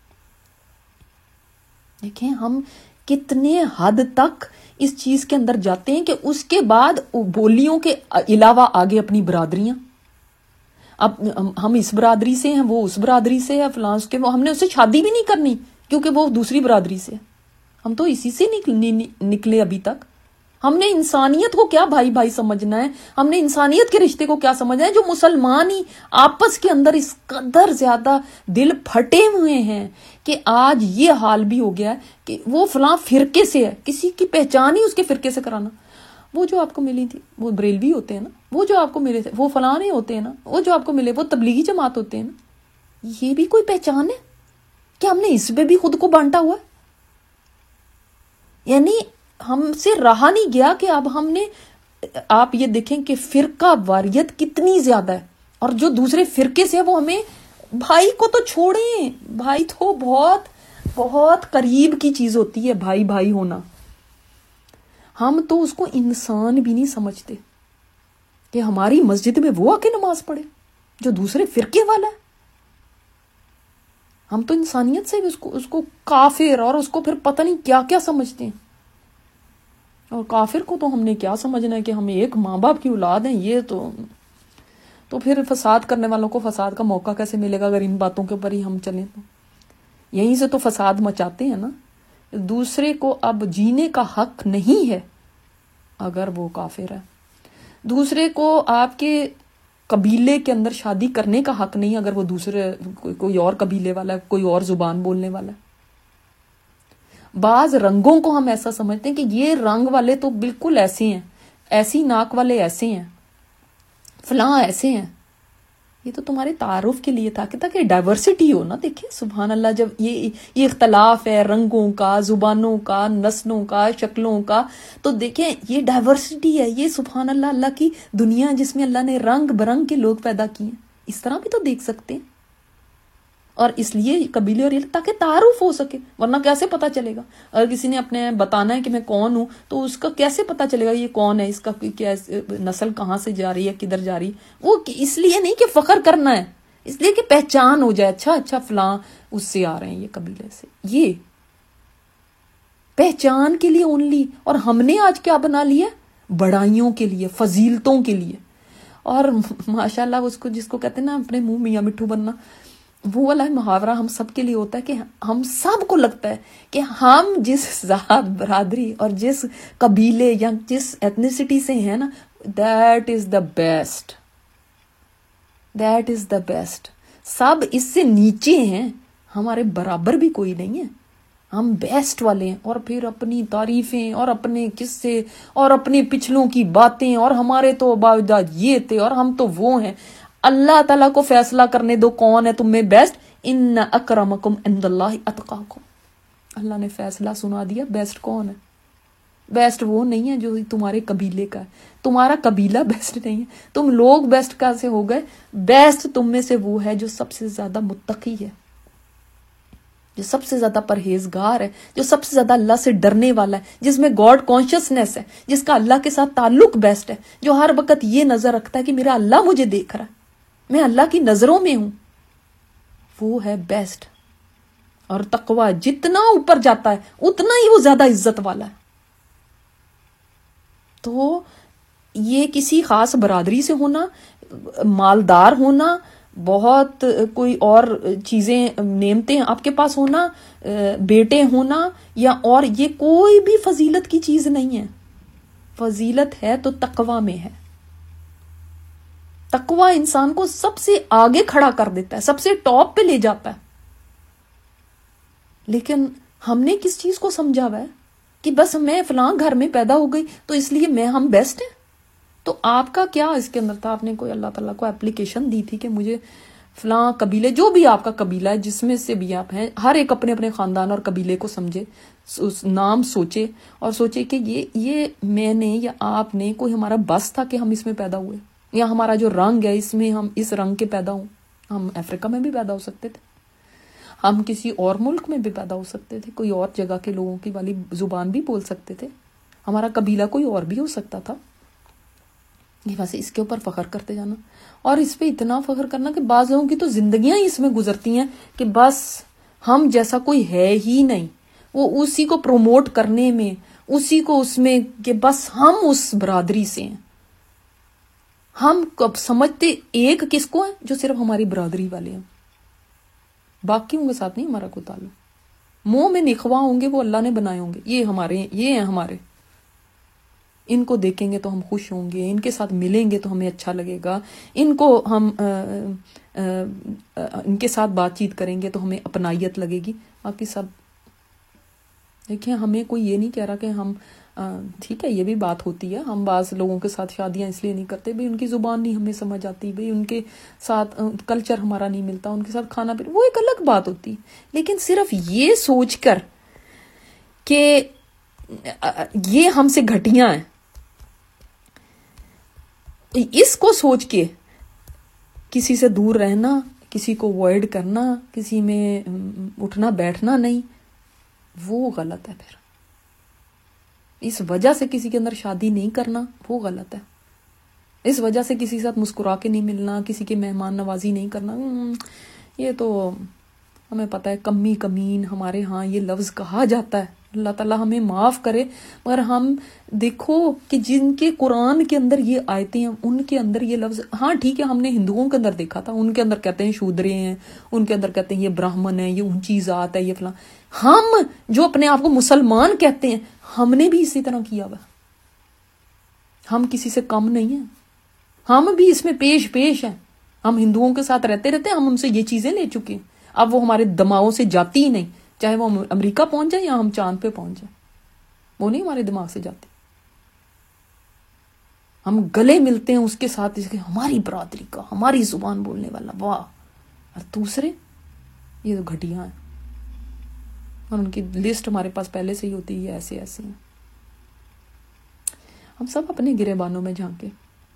دیکھیں ہم کتنے حد تک اس چیز کے اندر جاتے ہیں کہ اس کے بعد بولیوں کے علاوہ آگے اپنی برادریاں، اب ہم اس برادری سے ہیں، وہ اس برادری سے ہے، فلاں کے وہ، ہم نے اس سے شادی بھی نہیں کرنی کیونکہ وہ دوسری برادری سے ہے. ہم تو اسی سے نکلے ابھی تک. ہم نے انسانیت کو کیا بھائی بھائی سمجھنا ہے، ہم نے انسانیت کے رشتے کو کیا سمجھنا ہے، جو مسلمان ہی آپس کے اندر اس قدر زیادہ دل پھٹے ہوئے ہیں کہ آج یہ حال بھی ہو گیا ہے کہ وہ فلاں فرقے سے ہے، کسی کی پہچان ہی اس کے فرقے سے کرانا. وہ جو آپ کو ملی تھی وہ بریلوی ہوتے ہیں نا، وہ جو آپ کو ملے تھے وہ فلانے ہوتے ہیں نا، وہ جو آپ کو ملے وہ تبلیغی جماعت ہوتے ہیں نا. یہ بھی کوئی پہچان ہے کہ ہم نے اس پہ بھی خود کو بانٹا ہوا ہے؟ یعنی ہم سے رہا نہیں گیا کہ اب ہم نے، آپ یہ دیکھیں کہ فرقہ واریت کتنی زیادہ ہے، اور جو دوسرے فرقے سے وہ ہمیں، بھائی کو تو چھوڑیں، بھائی تو بہت بہت قریب کی چیز ہوتی ہے بھائی بھائی ہونا، ہم تو اس کو انسان بھی نہیں سمجھتے کہ ہماری مسجد میں وہ آ کے نماز پڑھے جو دوسرے فرقے والا ہے. ہم تو انسانیت سے بھی اس کو اس کو کافر، اور اس کو پھر پتہ نہیں کیا کیا سمجھتے ہیں. اور کافر کو تو ہم نے کیا سمجھنا ہے کہ ہم ایک ماں باپ کی اولاد ہیں، یہ تو تو پھر فساد کرنے والوں کو فساد کا موقع کیسے ملے گا اگر ان باتوں کے اوپر ہی ہم چلیں. تو یہیں سے تو فساد مچاتے ہیں نا. دوسرے کو اب جینے کا حق نہیں ہے اگر وہ کافر ہے. دوسرے کو آپ کے قبیلے کے اندر شادی کرنے کا حق نہیں اگر وہ دوسرے کوئی اور قبیلے والا ہے، کوئی اور زبان بولنے والا ہے. بعض رنگوں کو ہم ایسا سمجھتے ہیں کہ یہ رنگ والے تو بالکل ایسے ہیں، ایسی ناک والے ایسے ہیں، فلاں ایسے ہیں. یہ تو تمہارے تعارف کے لیے تھا کہ تاکہ ڈائیورسٹی ہو نا. دیکھیں سبحان اللہ، جب یہ یہ اختلاف ہے رنگوں کا، زبانوں کا، نسلوں کا، شکلوں کا، تو دیکھیں یہ ڈائیورسٹی ہے. یہ سبحان اللہ اللہ کی دنیا جس میں اللہ نے رنگ برنگ کے لوگ پیدا کیے ہیں. اس طرح بھی تو دیکھ سکتے ہیں. اور اس لیے قبیلے اور تاکہ تعارف ہو سکے، ورنہ کیسے پتا چلے گا؟ اگر کسی نے اپنے بتانا ہے کہ میں کون ہوں تو اس کا کیسے پتا چلے گا یہ کون ہے، اس کا کیا نسل کہاں سے جا رہی ہے، کدھر جا رہی ہے؟ وہ اس لیے نہیں کہ فخر کرنا ہے، اس لیے کہ پہچان ہو جائے، اچھا اچھا فلاں اس سے آ رہے ہیں، یہ قبیلے سے، یہ پہچان کے لیے اونلی. اور ہم نے آج کیا بنا لیا؟ بڑائیوں کے لیے، فضیلتوں کے لیے. اور ماشاءاللہ اس کو جس کو کہتے ہیں نا اپنے منہ میاں مٹھو بننا، وہ والا محاورہ ہم سب کے لیے ہوتا ہے کہ ہم سب کو لگتا ہے کہ ہم جس ذات برادری اور جس قبیلے یا جس ایتھنیسٹی سے ہیں نا، that is the best, that is the best. سب اس سے نیچے ہیں، ہمارے برابر بھی کوئی نہیں ہے، ہم بیسٹ والے ہیں. اور پھر اپنی تعریفیں اور اپنے قصے اور اپنے پچھلوں کی باتیں، اور ہمارے تو باوجود یہ تھے اور ہم تو وہ ہیں. اللہ تعالیٰ کو فیصلہ کرنے دو کون ہے تم میں بیسٹ. ان اکرمکم عند اللہ اتقاکم. اللہ نے فیصلہ سنا دیا، بیسٹ کون ہے. بیسٹ وہ نہیں ہے جو تمہارے قبیلے کا ہے، تمہارا قبیلہ بیسٹ نہیں ہے. تم لوگ بیسٹ کیسے ہو گئے؟ بیسٹ تم میں سے وہ ہے جو سب سے زیادہ متقی ہے، جو سب سے زیادہ پرہیزگار ہے، جو سب سے زیادہ اللہ سے ڈرنے والا ہے، جس میں گاڈ کانشیسنیس ہے، جس کا اللہ کے ساتھ تعلق بیسٹ ہے، جو ہر وقت یہ نظر رکھتا ہے کہ میرا اللہ مجھے دیکھ رہا ہے، میں اللہ کی نظروں میں ہوں. وہ ہے بیسٹ. اور تقوی جتنا اوپر جاتا ہے اتنا ہی وہ زیادہ عزت والا ہے. تو یہ کسی خاص برادری سے ہونا، مالدار ہونا، بہت کوئی اور چیزیں نعمتیں آپ کے پاس ہونا، بیٹے ہونا، یا اور یہ کوئی بھی فضیلت کی چیز نہیں ہے. فضیلت ہے تو تقوی میں ہے. تقوی انسان کو سب سے آگے کھڑا کر دیتا ہے، سب سے ٹاپ پہ لے جاتا ہے. لیکن ہم نے کس چیز کو سمجھا ہوا ہے کہ بس میں فلاں گھر میں پیدا ہو گئی تو اس لیے میں ہم بیسٹ ہیں. تو آپ کا کیا اس کے اندر تھا؟ آپ نے کوئی اللہ تعالیٰ کو اپلیکیشن دی تھی کہ مجھے فلاں قبیلے، جو بھی آپ کا قبیلہ ہے جس میں سے بھی آپ ہیں، ہر ایک اپنے اپنے خاندان اور قبیلے کو سمجھے، اس نام سوچے اور سوچے کہ یہ یہ میں نے یا آپ نے کوئی ہمارا بس تھا کہ ہم اس میں پیدا ہوئے، یا ہمارا جو رنگ ہے اس میں ہم اس رنگ کے پیدا ہوں. ہم افریقہ میں بھی پیدا ہو سکتے تھے، ہم کسی اور ملک میں بھی پیدا ہو سکتے تھے، کوئی اور جگہ کے لوگوں کی والی زبان بھی بول سکتے تھے، ہمارا قبیلہ کوئی اور بھی ہو سکتا تھا. یہ بس اس کے اوپر فخر کرتے جانا، اور اس پہ اتنا فخر کرنا کہ بعض لوگوں کی تو زندگیاں ہی اس میں گزرتی ہیں کہ بس ہم جیسا کوئی ہے ہی نہیں، وہ اسی کو پروموٹ کرنے میں، اسی کو اس میں کہ بس ہم اس برادری سے ہیں. ہم کب سمجھتے ایک کس کو ہے؟ جو صرف ہماری برادری والے ہیں، باقیوں کے ساتھ نہیں ہمارا کوئی تعلق. منہ میں نخوا ہوں گے وہ اللہ نے بنائے ہوں گے، یہ ہمارے، یہ ہیں ہمارے، ان کو دیکھیں گے تو ہم خوش ہوں گے، ان کے ساتھ ملیں گے تو ہمیں اچھا لگے گا، ان کو ہم آ, آ, آ, ان کے ساتھ بات چیت کریں گے تو ہمیں اپنائیت لگے گی. باقی سب دیکھیں، ہمیں کوئی یہ نہیں کہہ رہا کہ ہم ٹھیک ہے، یہ بھی بات ہوتی ہے، ہم بعض لوگوں کے ساتھ شادیاں اس لیے نہیں کرتے بھئی ان کی زبان نہیں ہمیں سمجھ آتی، بھئی ان کے ساتھ کلچر ہمارا نہیں ملتا، ان کے ساتھ کھانا پینا، وہ ایک الگ بات ہوتی. لیکن صرف یہ سوچ کر کہ یہ ہم سے گھٹیاں ہیں. اس کو سوچ کے کسی سے دور رہنا، کسی کو اوائڈ کرنا، کسی میں اٹھنا بیٹھنا نہیں، وہ غلط ہے. پھر اس وجہ سے کسی کے اندر شادی نہیں کرنا وہ غلط ہے. اس وجہ سے کسی کے ساتھ مسکرا کے نہیں ملنا، کسی کے مہمان نوازی نہیں کرنا، یہ تو ہمیں پتہ ہے کمی کمین ہمارے ہاں یہ لفظ کہا جاتا ہے. اللہ تعالیٰ ہمیں معاف کرے. مگر ہم دیکھو کہ جن کے قرآن کے اندر یہ آیتیں ہیں ان کے اندر یہ لفظ، ہاں ٹھیک ہے ہم نے ہندوؤں کے اندر دیکھا تھا، ان کے اندر کہتے ہیں شودرے ہیں، ان کے اندر کہتے ہیں یہ براہمن ہے، یہ اونچی ذات ہے، یہ فلاں. ہم جو اپنے آپ کو مسلمان کہتے ہیں ہم نے بھی اسی طرح کیا ہوا. ہم کسی سے کم نہیں ہیں، ہم بھی اس میں پیش پیش ہیں. ہم ہندوؤں کے ساتھ رہتے رہتے ہم ان سے یہ چیزیں لے چکے ہیں. اب وہ ہمارے دماغوں سے جاتی ہی نہیں، چاہے وہ امریکہ پہنچ جائے یا ہم چاند پہ پہنچ جائیں، وہ نہیں ہمارے دماغ سے جاتی. ہم گلے ملتے ہیں اس کے ساتھ اس کے ہماری برادری کا، ہماری زبان بولنے والا، واہ. اور دوسرے یہ تو گھٹیاں ہیں اور ان کی لسٹ ہمارے پاس پہلے سے ہی ہوتی ہے، ایسے ایسے ہیں. ہم سب اپنے گریبانوں میں جھانکیں،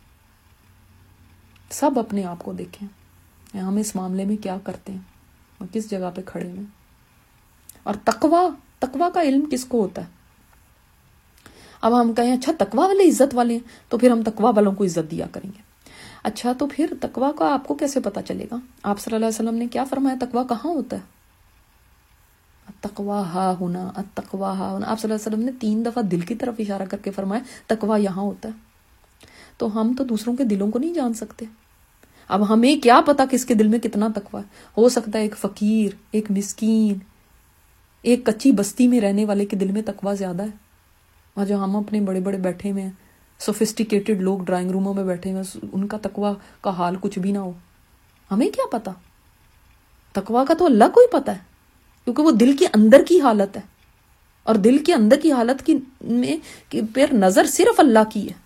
سب اپنے آپ کو دیکھیں ہم اس معاملے میں کیا کرتے ہیں اور کس جگہ پہ کھڑے ہیں. اور تقوی تقوی کا علم کس کو ہوتا ہے؟ اب ہم کہیں اچھا تقوی والے عزت والے ہیں تو پھر ہم تقوی والوں کو عزت دیا کریں گے. اچھا تو پھر تقوی کا آپ کو کیسے پتا چلے گا؟ آپ صلی اللہ علیہ وسلم نے کیا فرمایا تقوی کہاں ہوتا ہے؟ التقوی ہا ہونا، التقوی ہا ہونا. آپ صلی اللہ علیہ وسلم نے تین دفعہ دل کی طرف اشارہ کر کے فرمایا تقوی یہاں ہوتا ہے. تو ہم تو دوسروں کے دلوں کو نہیں جان سکتے. اب ہمیں کیا پتا کس کے دل میں کتنا تقوی ہے. ہو سکتا ہے ایک فقیر، ایک مسکین، ایک کچی بستی میں رہنے والے کے دل میں تقوی زیادہ ہے، اور جو ہم اپنے بڑے بڑے بیٹھے ہوئے ہیں، سوفسٹیکیٹڈ لوگ ڈرائنگ روموں میں بیٹھے ہوئے ہیں، ان کا تقوی کا حال کچھ بھی نہ ہو. ہمیں کیا پتا؟ تقوی کا تو اللہ کو ہی پتا ہے، کیونکہ وہ دل کے اندر کی حالت ہے، اور دل کے اندر کی حالت کی میں پھر نظر صرف اللہ کی ہے.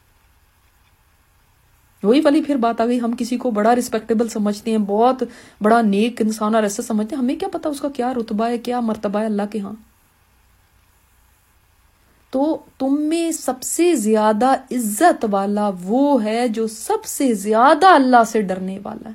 وہی والی پھر بات آ گئی، ہم کسی کو بڑا ریسپیکٹیبل سمجھتے ہیں، بہت بڑا نیک انسان اور ایسا سمجھتے ہیں، ہمیں کیا پتا اس کا کیا رتبہ ہے، کیا مرتبہ ہے اللہ کے ہاں. تو تم میں سب سے زیادہ عزت والا وہ ہے جو سب سے زیادہ اللہ سے ڈرنے والا ہے.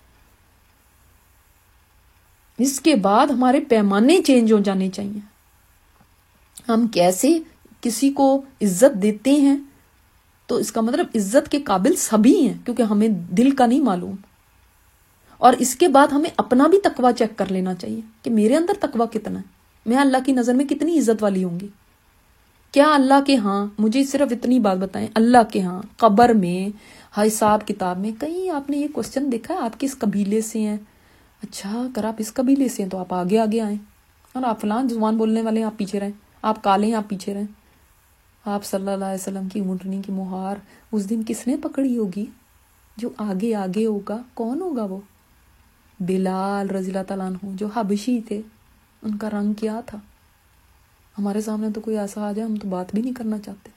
اس کے بعد ہمارے پیمانے چینج ہو جانے چاہیے. ہم کیسے کسی کو عزت دیتے ہیں تو اس کا مطلب عزت کے قابل سبھی ہیں، کیونکہ ہمیں دل کا نہیں معلوم. اور اس کے بعد ہمیں اپنا بھی تقوی چیک کر لینا چاہیے کہ میرے اندر تقوی کتنا ہے، میں اللہ کی نظر میں کتنی عزت والی ہوں گی. کیا اللہ کے ہاں، مجھے صرف اتنی بات بتائیں، اللہ کے ہاں قبر میں، حساب کتاب میں، کہیں آپ نے یہ کوسچن دیکھا ہے آپ کس قبیلے سے ہیں؟ اچھا اگر آپ اس قبیلے سے ہیں تو آپ آگے آگے آئیں، اور آپ فلاں زبان بولنے والے ہیں آپ پیچھے رہیں، آپ کالے ہیں آپ پیچھے رہیں. آپ صلی اللہ علیہ وسلم کی اونٹنی کی مہار اس دن کس نے پکڑی ہوگی؟ جو آگے آگے ہوگا. کون ہوگا وہ؟ بلال رضی اللہ تعالیٰ عنہ، جو حبشی تھے. ان کا رنگ کیا تھا؟ ہمارے سامنے تو کوئی ایسا آ جائے ہم تو بات بھی نہیں کرنا چاہتے.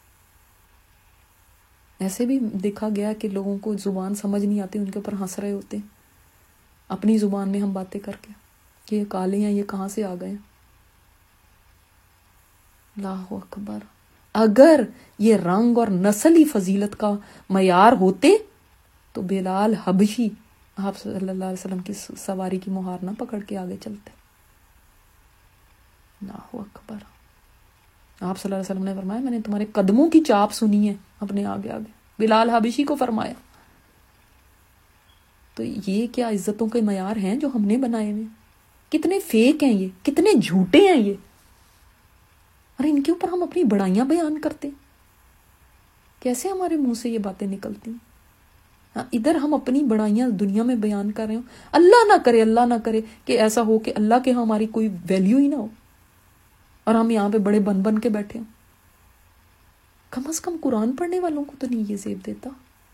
ایسے بھی دیکھا گیا کہ لوگوں کو زبان سمجھ نہیں آتی، ان کے اوپر ہنس رہے ہوتے اپنی زبان میں ہم باتیں کر کے کہ یہ کالے ہیں، یہ کہاں سے آ گئے. اللہ اکبر. اگر یہ رنگ اور نسلی فضیلت کا معیار ہوتے تو بلال حبشی آپ صلی اللہ علیہ وسلم کی سواری کی مہار نہ پکڑ کے آگے چلتے. اللہ اکبر. آپ صلی اللہ علیہ وسلم نے فرمایا میں نے تمہارے قدموں کی چاپ سنی ہے اپنے آگے آگے. بلال حبشی کو فرمایا. تو یہ کیا عزتوں کے معیار ہیں جو ہم نے بنائے ہوئے؟ کتنے فیک ہیں یہ، کتنے جھوٹے ہیں یہ، اور ان کے اوپر ہم اپنی بڑائیاں بیان کرتے. کیسے ہمارے منہ سے یہ باتیں نکلتی ہیں؟ ادھر ہم اپنی بڑائیاں دنیا میں بیان کر رہے ہوں. اللہ نہ کرے، اللہ نہ کرے کہ ایسا ہو کہ اللہ کے ہاں ہماری کوئی ویلیو ہی نہ ہو اور ہم یہاں پہ بڑے بن بن کے بیٹھے ہوں. کم از کم قرآن پڑھنے والوں کو تو نہیں یہ زیب دیتا.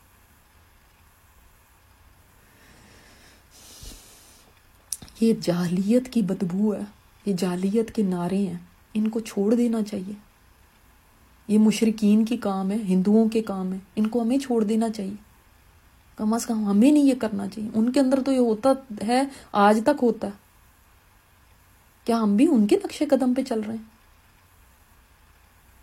یہ جاہلیت کی بدبو ہے، یہ جاہلیت کے نعرے ہیں، ان کو چھوڑ دینا چاہیے. یہ مشرکین کی کام ہے، ہندوؤں کے کام ہے، ان کو ہمیں چھوڑ دینا چاہیے. کم از کم ہمیں نہیں یہ کرنا چاہیے. ان کے اندر تو یہ ہوتا ہے، آج تک ہوتا ہے. کیا ہم بھی ان کے نقش قدم پہ چل رہے ہیں؟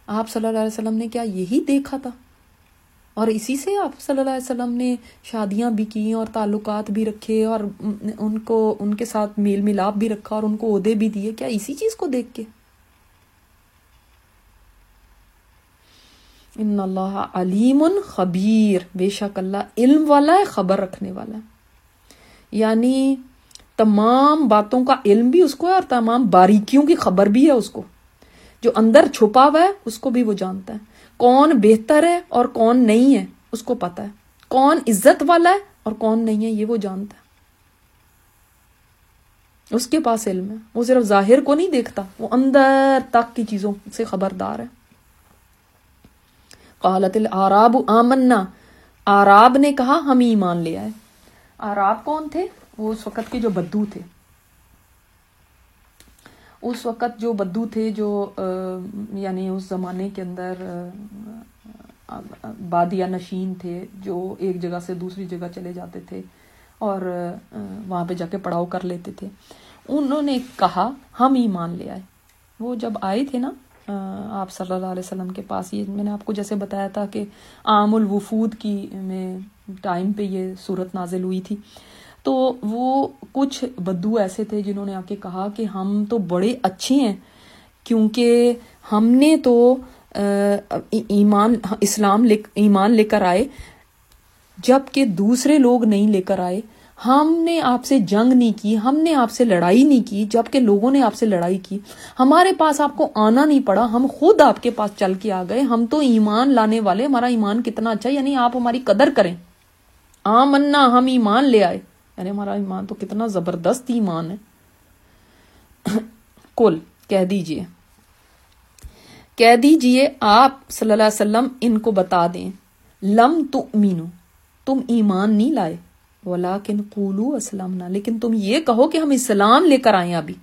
آپ صلی اللہ علیہ وسلم نے کیا یہی دیکھا تھا؟ اور اسی سے آپ صلی اللہ علیہ وسلم نے شادیاں بھی کی اور تعلقات بھی رکھے اور ان کو ان کے ساتھ میل ملاپ بھی رکھا اور ان کو عہدے بھی دیے، کیا اسی چیز کو دیکھ کے؟ ان اللہ علیم خبیر، بے شک اللہ علم والا ہے، خبر رکھنے والا ہے، یعنی تمام باتوں کا علم بھی اس کو ہے اور تمام باریکیوں کی خبر بھی ہے اس کو، جو اندر چھپا ہوا ہے اس کو بھی وہ جانتا ہے، کون بہتر ہے اور کون نہیں ہے اس کو پتا ہے، کون عزت والا ہے اور کون نہیں ہے یہ وہ جانتا ہے، اس کے پاس علم ہے، وہ صرف ظاہر کو نہیں دیکھتا، وہ اندر تک کی چیزوں سے خبردار ہے۔ قالت الاعراب آمنا، اعراب نے کہا ہم ایمان لے آئے۔ اعراب کون تھے؟ وہ اس وقت کے جو بدو تھے، اس وقت جو بدو تھے، جو یعنی اس زمانے کے اندر بادیہ نشین تھے، جو ایک جگہ سے دوسری جگہ چلے جاتے تھے اور وہاں پہ جا کے پڑاؤ کر لیتے تھے، انہوں نے کہا ہم ایمان لے آئے۔ وہ جب آئے تھے نا آپ صلی اللہ علیہ وسلم کے پاس، یہ میں نے آپ کو جیسے بتایا تھا کہ عام الوفود کی میں ٹائم پہ یہ صورت نازل ہوئی تھی، تو وہ کچھ بدو ایسے تھے جنہوں نے آ کے کہا کہ ہم تو بڑے اچھے ہیں کیونکہ ہم نے تو ایمان اسلام لے ایمان لے کر آئے جبکہ دوسرے لوگ نہیں لے کر آئے، ہم نے آپ سے جنگ نہیں کی، ہم نے آپ سے لڑائی نہیں کی جبکہ لوگوں نے آپ سے لڑائی کی، ہمارے پاس آپ کو آنا نہیں پڑا، ہم خود آپ کے پاس چل کے آ گئے، ہم تو ایمان لانے والے، ہمارا ایمان کتنا اچھا ہے، یعنی آپ ہماری قدر کریں۔ آمنا، ہم ایمان لے آئے، یعنی ہمارا ایمان تو کتنا زبردست ایمان ہے۔ کل، کہہ دیجئے کہہ دیجئے آپ صلی اللہ علیہ وسلم ان کو بتا دیں، لم تؤمنو، تم ایمان نہیں لائے، ولیکن قولوا اسلمنا، لیکن تم یہ کہو کہ ہم اسلام لے کر آئے ابھی۔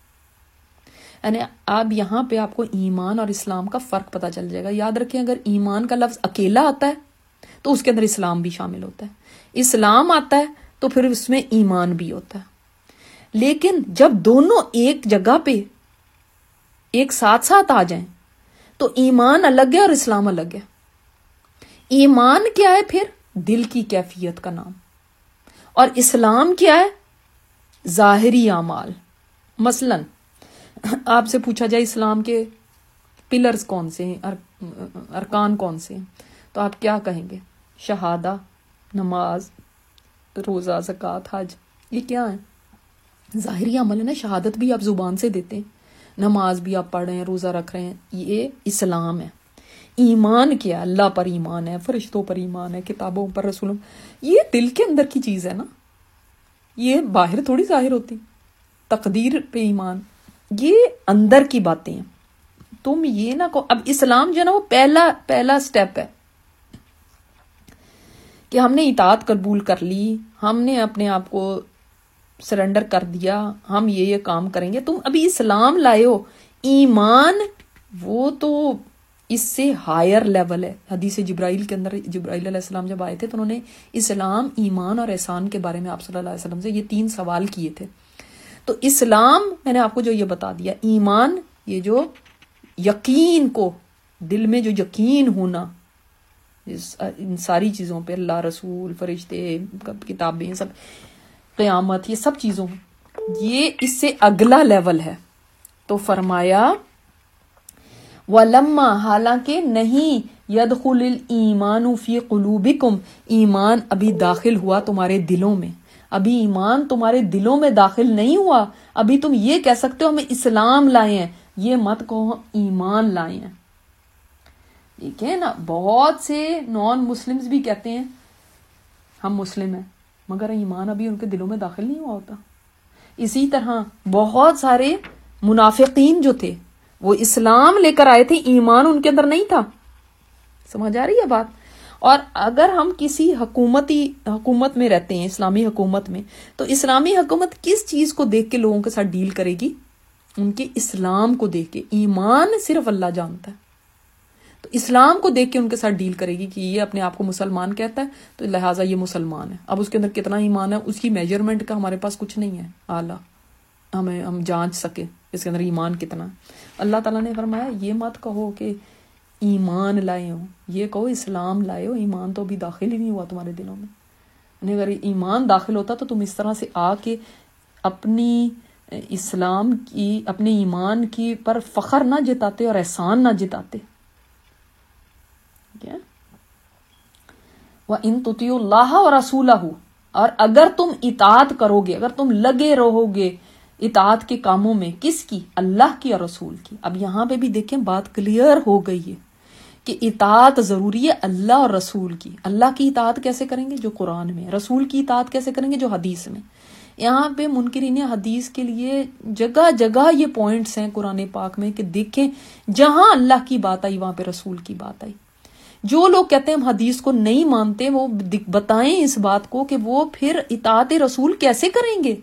یعنی اب یہاں پہ آپ کو ایمان اور اسلام کا فرق پتہ چل جائے گا۔ یاد رکھیں اگر ایمان کا لفظ اکیلا آتا ہے تو اس کے اندر اسلام بھی شامل ہوتا ہے، اسلام آتا ہے تو پھر اس میں ایمان بھی ہوتا ہے، لیکن جب دونوں ایک جگہ پہ ایک ساتھ ساتھ آ جائیں تو ایمان الگ ہے اور اسلام الگ ہے۔ ایمان کیا ہے؟ پھر دل کی کیفیت کا نام، اور اسلام کیا ہے؟ ظاہری اعمال۔ مثلا آپ سے پوچھا جائے اسلام کے پلرز کون سے ہیں، ارکان کون سے ہیں، تو آپ کیا کہیں گے؟ شہادہ، نماز، روزہ، زکوٰۃ، حج، یہ کیا ہے؟ ظاہری عمل ہے نا۔ شہادت بھی آپ زبان سے دیتے ہیں، نماز بھی آپ پڑھ رہے ہیں، روزہ رکھ رہے ہیں، یہ اسلام ہے۔ ایمان کیا؟ اللہ پر ایمان ہے، فرشتوں پر ایمان ہے، کتابوں پر، رسولوں، یہ دل کے اندر کی چیز ہے نا، یہ باہر تھوڑی ظاہر ہوتی۔ تقدیر پہ ایمان، یہ اندر کی باتیں ہیں۔ تم یہ نہ کو، اب اسلام جو ہے نا وہ پہلا پہلا سٹیپ ہے کہ ہم نے اطاعت قبول کر لی، ہم نے اپنے آپ کو سرنڈر کر دیا، ہم یہ یہ کام کریں گے۔ تم ابھی اسلام لائے ہو، ایمان وہ تو اس سے ہائر لیول ہے۔ حدیث جبرائیل کے اندر جبرائیل علیہ السلام جب آئے تھے تو انہوں نے اسلام، ایمان اور احسان کے بارے میں آپ صلی اللہ علیہ وسلم سے یہ تین سوال کیے تھے۔ تو اسلام میں نے آپ کو جو یہ بتا دیا، ایمان یہ جو یقین کو، دل میں جو یقین ہونا ان ساری چیزوں پہ، اللہ، رسول، فرشتے، کتابیں، سب، قیامت، یہ سب چیزوں، یہ اس سے اگلا لیول ہے۔ تو فرمایا وَلَمَّا، حالانکہ نہیں، يَدْخُلِ الْإِيمَانُ فِي قُلُوبِكُمْ، ایمان ابھی داخل ہوا تمہارے دلوں میں، ابھی ایمان تمہارے دلوں میں داخل نہیں ہوا، ابھی تم یہ کہہ سکتے ہو ہم اسلام لائے ہیں، یہ مت کہو ہم ایمان لائے ہیں۔ دیکھیں نا، بہت سے نان مسلمز بھی کہتے ہیں ہم مسلم ہیں، مگر ایمان ابھی ان کے دلوں میں داخل نہیں ہوا ہوتا۔ اسی طرح بہت سارے منافقین جو تھے وہ اسلام لے کر آئے تھے، ایمان ان کے اندر نہیں تھا۔ سمجھ آ رہی ہے بات؟ اور اگر ہم کسی حکومتی حکومت میں رہتے ہیں، اسلامی حکومت میں، تو اسلامی حکومت کس چیز کو دیکھ کے لوگوں کے ساتھ ڈیل کرے گی؟ ان کے اسلام کو دیکھ کے۔ ایمان صرف اللہ جانتا ہے، تو اسلام کو دیکھ کے ان کے ساتھ ڈیل کرے گی کہ یہ اپنے آپ کو مسلمان کہتا ہے تو لہٰذا یہ مسلمان ہے۔ اب اس کے اندر کتنا ایمان ہے اس کی میجرمنٹ کا ہمارے پاس کچھ نہیں ہے اعلیٰ، ہمیں ہم جانچ سکے اس کے اندر ایمان کتنا ہے۔ اللہ تعالیٰ نے فرمایا یہ مت کہو کہ ایمان لائے ہو. یہ کہو اسلام لائے ہو, ایمان تو ابھی داخل ہی نہیں ہوا تمہارے دلوں میں. یعنی اگر ایمان داخل ہوتا تو تم اس طرح سے آ کے اپنی اسلام کی, اپنے ایمان کی پر فخر نہ جتاتے اور احسان نہ جتاتے. وَإِن تُطِيعُوا اللَّهَ وَرَسُولَهُ, اور اگر تم اطاعت کرو گے, اگر تم لگے رہو گے اطاعت کے کاموں میں, کس کی؟ اللہ کی اور رسول کی. اب یہاں پہ بھی دیکھیں بات کلیئر ہو گئی ہے کہ اطاعت ضروری ہے اللہ اور رسول کی. اللہ کی اطاعت کیسے کریں گے؟ جو قرآن میں. رسول کی اطاعت کیسے کریں گے؟ جو حدیث میں. یہاں پہ منکرین حدیث کے لیے جگہ جگہ یہ پوائنٹس ہیں قرآن پاک میں کہ دیکھیں جہاں اللہ کی بات آئی وہاں پہ رسول کی بات آئی. جو لوگ کہتے ہیں ہم حدیث کو نہیں مانتے, وہ بتائیں اس بات کو کہ وہ پھر اطاعت رسول کیسے کریں گے.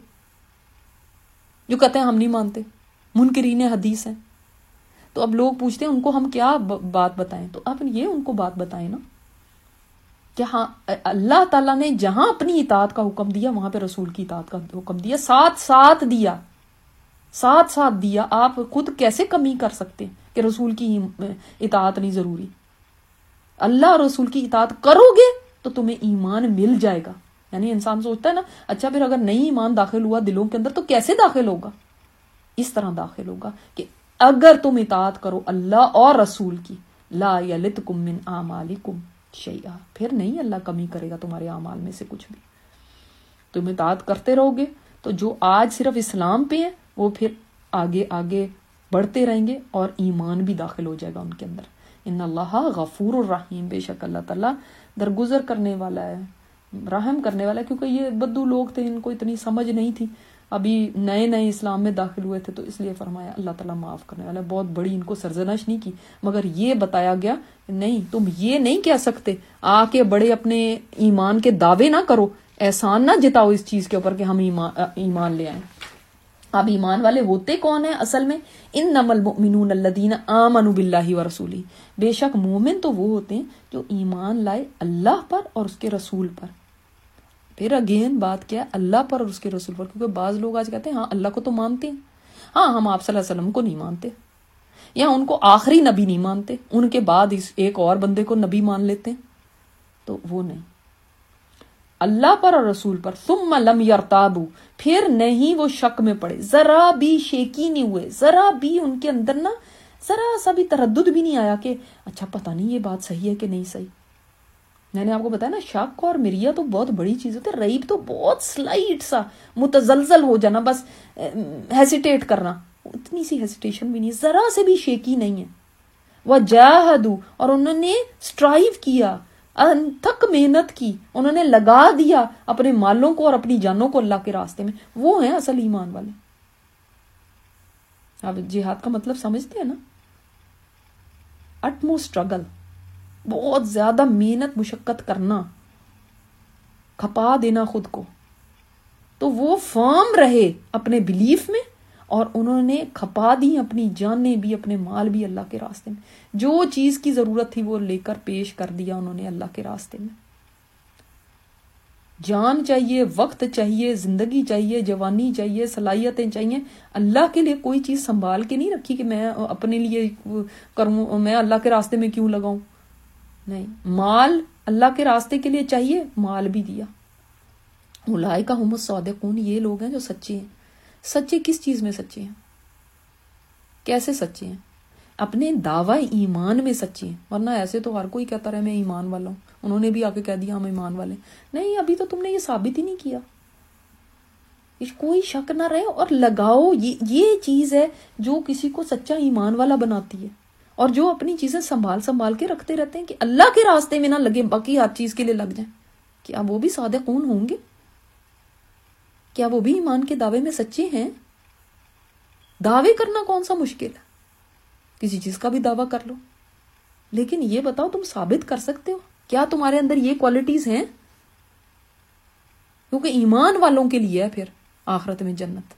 جو کہتے ہیں ہم نہیں مانتے, منکرین حدیث ہیں. تو اب لوگ پوچھتے ہیں ان کو ہم کیا بات بتائیں, تو آپ یہ ان کو بات بتائیں نا کہ ہاں اللہ تعالیٰ نے جہاں اپنی اطاعت کا حکم دیا وہاں پہ رسول کی اطاعت کا حکم دیا, ساتھ ساتھ دیا, ساتھ ساتھ دیا. آپ خود کیسے کمی کر سکتے ہیں کہ رسول کی اطاعت نہیں ضروری؟ اللہ اور رسول کی اطاعت کرو گے تو تمہیں ایمان مل جائے گا. یعنی انسان سوچتا ہے نا, اچھا پھر اگر نہیں ایمان داخل ہوا دلوں کے اندر تو کیسے داخل ہوگا؟ اس طرح داخل ہوگا کہ اگر تم اطاعت کرو اللہ اور رسول کی, لا یلتکم من اعمالکم شیئا, پھر نہیں اللہ کمی کرے گا تمہارے اعمال میں سے کچھ بھی. تم اطاعت کرتے رہو گے تو جو آج صرف اسلام پہ ہیں وہ پھر آگے آگے بڑھتے رہیں گے اور ایمان بھی داخل ہو جائے گا ان کے اندر. ان اللہ غفور الرحیم, بے شک اللہ تعالیٰ درگزر کرنے والا ہے, رحم کرنے والا ہے. کیونکہ یہ بدو لوگ تھے, ان کو اتنی سمجھ نہیں تھی, ابھی نئے نئے اسلام میں داخل ہوئے تھے, تو اس لیے فرمایا اللہ تعالیٰ معاف کرنے والا ہے. بہت بڑی ان کو سرزنش نہیں کی, مگر یہ بتایا گیا نہیں تم یہ نہیں کہہ سکتے آ کے بڑے اپنے ایمان کے دعوے نہ کرو, احسان نہ جتاؤ اس چیز کے اوپر کہ ہم ایمان, ایمان لے آئیں. اب ایمان والے ہوتے کون ہیں اصل میں؟ انما المؤمنون الذین آمنوا باللہ ورسولہ, بے شک مومن تو وہ ہوتے ہیں جو ایمان لائے اللہ پر اور اس کے رسول پر. پھر اگین بات کیا ہے اللہ پر اور اس کے رسول پر, کیونکہ بعض لوگ آج کہتے ہیں ہاں اللہ کو تو مانتے ہیں, ہاں ہم آپ صلی اللہ علیہ وسلم کو نہیں مانتے, یا ان کو آخری نبی نہیں مانتے, ان کے بعد ایک اور بندے کو نبی مان لیتے ہیں. تو وہ نہیں, اللہ پر اور رسول پر. ثم لم یرتابوا, پھر نہیں وہ شک میں پڑے, ذرا بھی شیکی نہیں ہوئے, ذرا بھی ان کے اندر نا ذرا سا بھی تردد بھی نہیں آیا کہ اچھا پتہ نہیں یہ بات صحیح ہے کہ نہیں صحیح. میں نے آپ کو بتایا نا شک اور مریا تو بہت بڑی چیز ہوتی ہے, ریب تو بہت سلائٹ سا متزلزل ہو جانا, بس ہیسیٹیٹ کرنا, اتنی سی ہیسیٹیشن بھی نہیں, ذرا سے بھی شیکی نہیں ہے. وجاہدوا, اور انہوں نے اسٹرائیو کیا, تھک محنت کی, انہوں نے لگا دیا اپنے مالوں کو اور اپنی جانوں کو اللہ کے راستے میں. وہ ہیں اصل ایمان والے. آپ جہاد کا مطلب سمجھتے ہیں نا, اٹمو اسٹرگل, بہت زیادہ محنت مشقت کرنا, کھپا دینا خود کو. تو وہ فرم رہے اپنے بلیف میں اور انہوں نے کھپا دی اپنی جانیں بھی اپنے مال بھی اللہ کے راستے میں. جو چیز کی ضرورت تھی وہ لے کر پیش کر دیا انہوں نے اللہ کے راستے میں. جان چاہیے, وقت چاہیے, زندگی چاہیے, جوانی چاہیے, صلاحیتیں چاہیے. اللہ کے لیے کوئی چیز سنبھال کے نہیں رکھی کہ میں اپنے لیے کروں, میں اللہ کے راستے میں کیوں لگاؤں. نہیں, مال اللہ کے راستے کے لیے چاہیے, مال بھی دیا. اولئک ھم الصادقون, یہ لوگ ہیں جو سچے ہیں. سچے کس چیز میں سچے ہیں؟ کیسے سچے ہیں؟ اپنے دعوی ایمان میں سچے ہیں. ورنہ ایسے تو ہر کوئی کہتا رہے میں ایمان والا ہوں, انہوں نے بھی آ کے کہہ دیا ہم ایمان والے. نہیں, ابھی تو تم نے یہ ثابت ہی نہیں کیا. کوئی شک نہ رہے اور لگاؤ. یہ یہ چیز ہے جو کسی کو سچا ایمان والا بناتی ہے. اور جو اپنی چیزیں سنبھال سنبھال کے رکھتے رہتے ہیں کہ اللہ کے راستے میں نہ لگے, باقی ہر چیز کے لیے لگ جائیں, کیا وہ بھی صادقون ہوں گے؟ کیا وہ بھی ایمان کے دعوے میں سچے ہیں؟ دعوے کرنا کون سا مشکل ہے, کسی چیز کا بھی دعویٰ کر لو, لیکن یہ بتاؤ تم ثابت کر سکتے ہو کیا تمہارے اندر یہ کوالٹیز ہیں؟ کیونکہ ایمان والوں کے لیے ہے پھر آخرت میں جنت.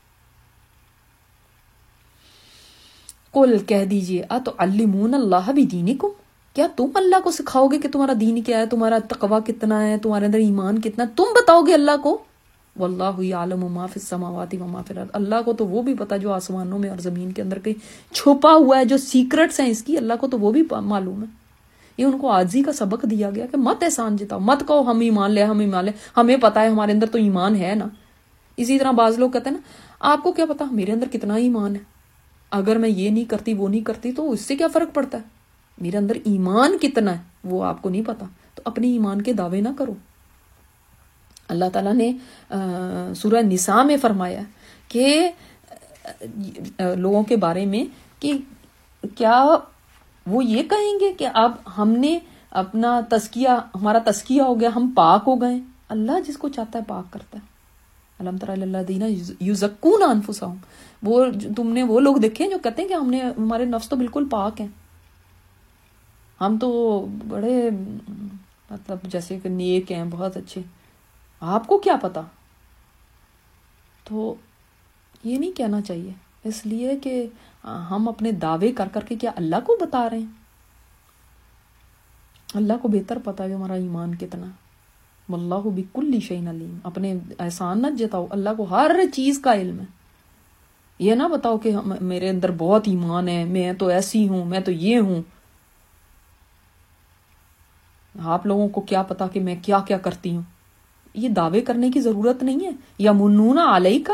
قل, کہہ دیجئے, اتعلمون اللہ بدینکم, کیا تم اللہ کو سکھاؤ گے کہ تمہارا دین کیا ہے, تمہارا تقوی کتنا ہے, تمہارے اندر ایمان کتنا, تم بتاؤ گے اللہ کو؟ واللہ یعلم ما فی السماوات و ما فی الارض، اللہ کو تو وہ بھی پتا جو آسمانوں میں اور زمین کے اندر کہیں چھپا ہوا ہے، جو سیکرٹس ہیں اس کی اللہ کو تو وہ بھی معلوم ہے۔ یہ ان کو عاجزی کا سبق دیا گیا کہ مت احسان جتاؤ، مت کہو ہم ایمان لے ہم ایمان لے، ہمیں پتا ہے ہمارے اندر تو ایمان ہے نا۔ اسی طرح بعض لوگ کہتے ہیں نا آپ کو کیا پتا میرے اندر کتنا ایمان ہے، اگر میں یہ نہیں کرتی وہ نہیں کرتی تو اس سے کیا فرق پڑتا ہے، میرے اندر ایمان کتنا ہے وہ آپ کو نہیں پتا، تو اپنے ایمان کے دعوے نہ کرو۔ اللہ تعالیٰ نے سورہ نساء میں فرمایا کہ لوگوں کے بارے میں کہ کیا وہ یہ کہیں گے کہ اب ہم نے اپنا تزکیہ، ہمارا تزکیہ ہو گیا، ہم پاک ہو گئے۔ اللہ جس کو چاہتا ہے پاک کرتا ہے۔ الم تر الی الذین یزکون انفسہم، وہ تم نے وہ لوگ دیکھے جو کہتے ہیں کہ ہم نے ہمارے نفس تو بالکل پاک ہیں، ہم تو بڑے مطلب جیسے کہ نیک ہیں، بہت اچھے، آپ کو کیا پتا۔ تو یہ نہیں کہنا چاہیے، اس لیے کہ ہم اپنے دعوے کر کر کے کیا اللہ کو بتا رہے ہیں؟ اللہ کو بہتر پتا ہے کہ ہمارا ایمان کتنا۔ واللہ بکل شیء علیم، اپنے احسان نہ جتاؤ، اللہ کو ہر چیز کا علم ہے۔ یہ نہ بتاؤ کہ میرے اندر بہت ایمان ہے، میں تو ایسی ہوں، میں تو یہ ہوں۔ آپ لوگوں کو کیا پتا کہ میں کیا کیا کرتی ہوں، یہ دعوے کرنے کی ضرورت نہیں ہے۔ یا منون علیکا،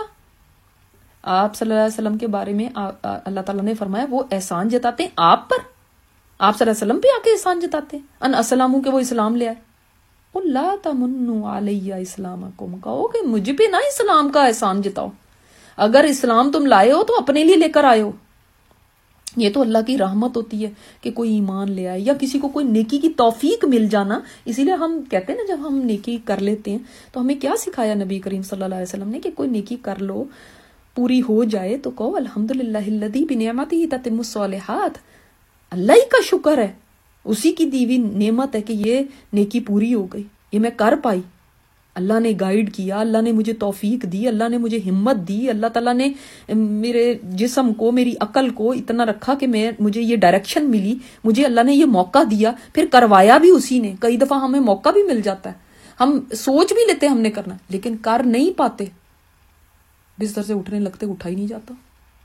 آپ صلی اللہ علیہ وسلم کے بارے میں اللہ تعالیٰ نے فرمایا وہ احسان جتاتے ہیں آپ پر، آپ صلی اللہ علیہ وسلم پہ آ کے احسان جتاتے ہیں ان اسلموا کہ وہ اسلام لے آئے۔ قل لا تمنوا علی اسلامکم، کہو کہ مجھ پہ نہ اسلام کا احسان جتاؤ، اگر اسلام تم لائے ہو تو اپنے لیے لے کر آئے ہو۔ یہ تو اللہ کی رحمت ہوتی ہے کہ کوئی ایمان لے آئے یا کسی کو کوئی نیکی کی توفیق مل جانا۔ اسی لیے ہم کہتے ہیں نا جب ہم نیکی کر لیتے ہیں تو ہمیں کیا سکھایا نبی کریم صلی اللہ علیہ وسلم نے کہ کوئی نیکی کر لو پوری ہو جائے تو کہو الحمدللہ الذی بنعمتہ تتم الصالحات، اللہ ہی کا شکر ہے، اسی کی دی ہوئی نعمت ہے کہ یہ نیکی پوری ہو گئی، یہ میں کر پائی، اللہ نے گائیڈ کیا، اللہ نے مجھے توفیق دی، اللہ نے مجھے ہمت دی، اللہ تعالیٰ نے میرے جسم کو، میری عقل کو اتنا رکھا کہ میں مجھے یہ ڈائریکشن ملی، مجھے اللہ نے یہ موقع دیا، پھر کروایا بھی اسی نے۔ کئی دفعہ ہمیں موقع بھی مل جاتا ہے، ہم سوچ بھی لیتے ہم نے کرنا لیکن کر نہیں پاتے، بستر سے اٹھنے لگتے اٹھا ہی نہیں جاتا،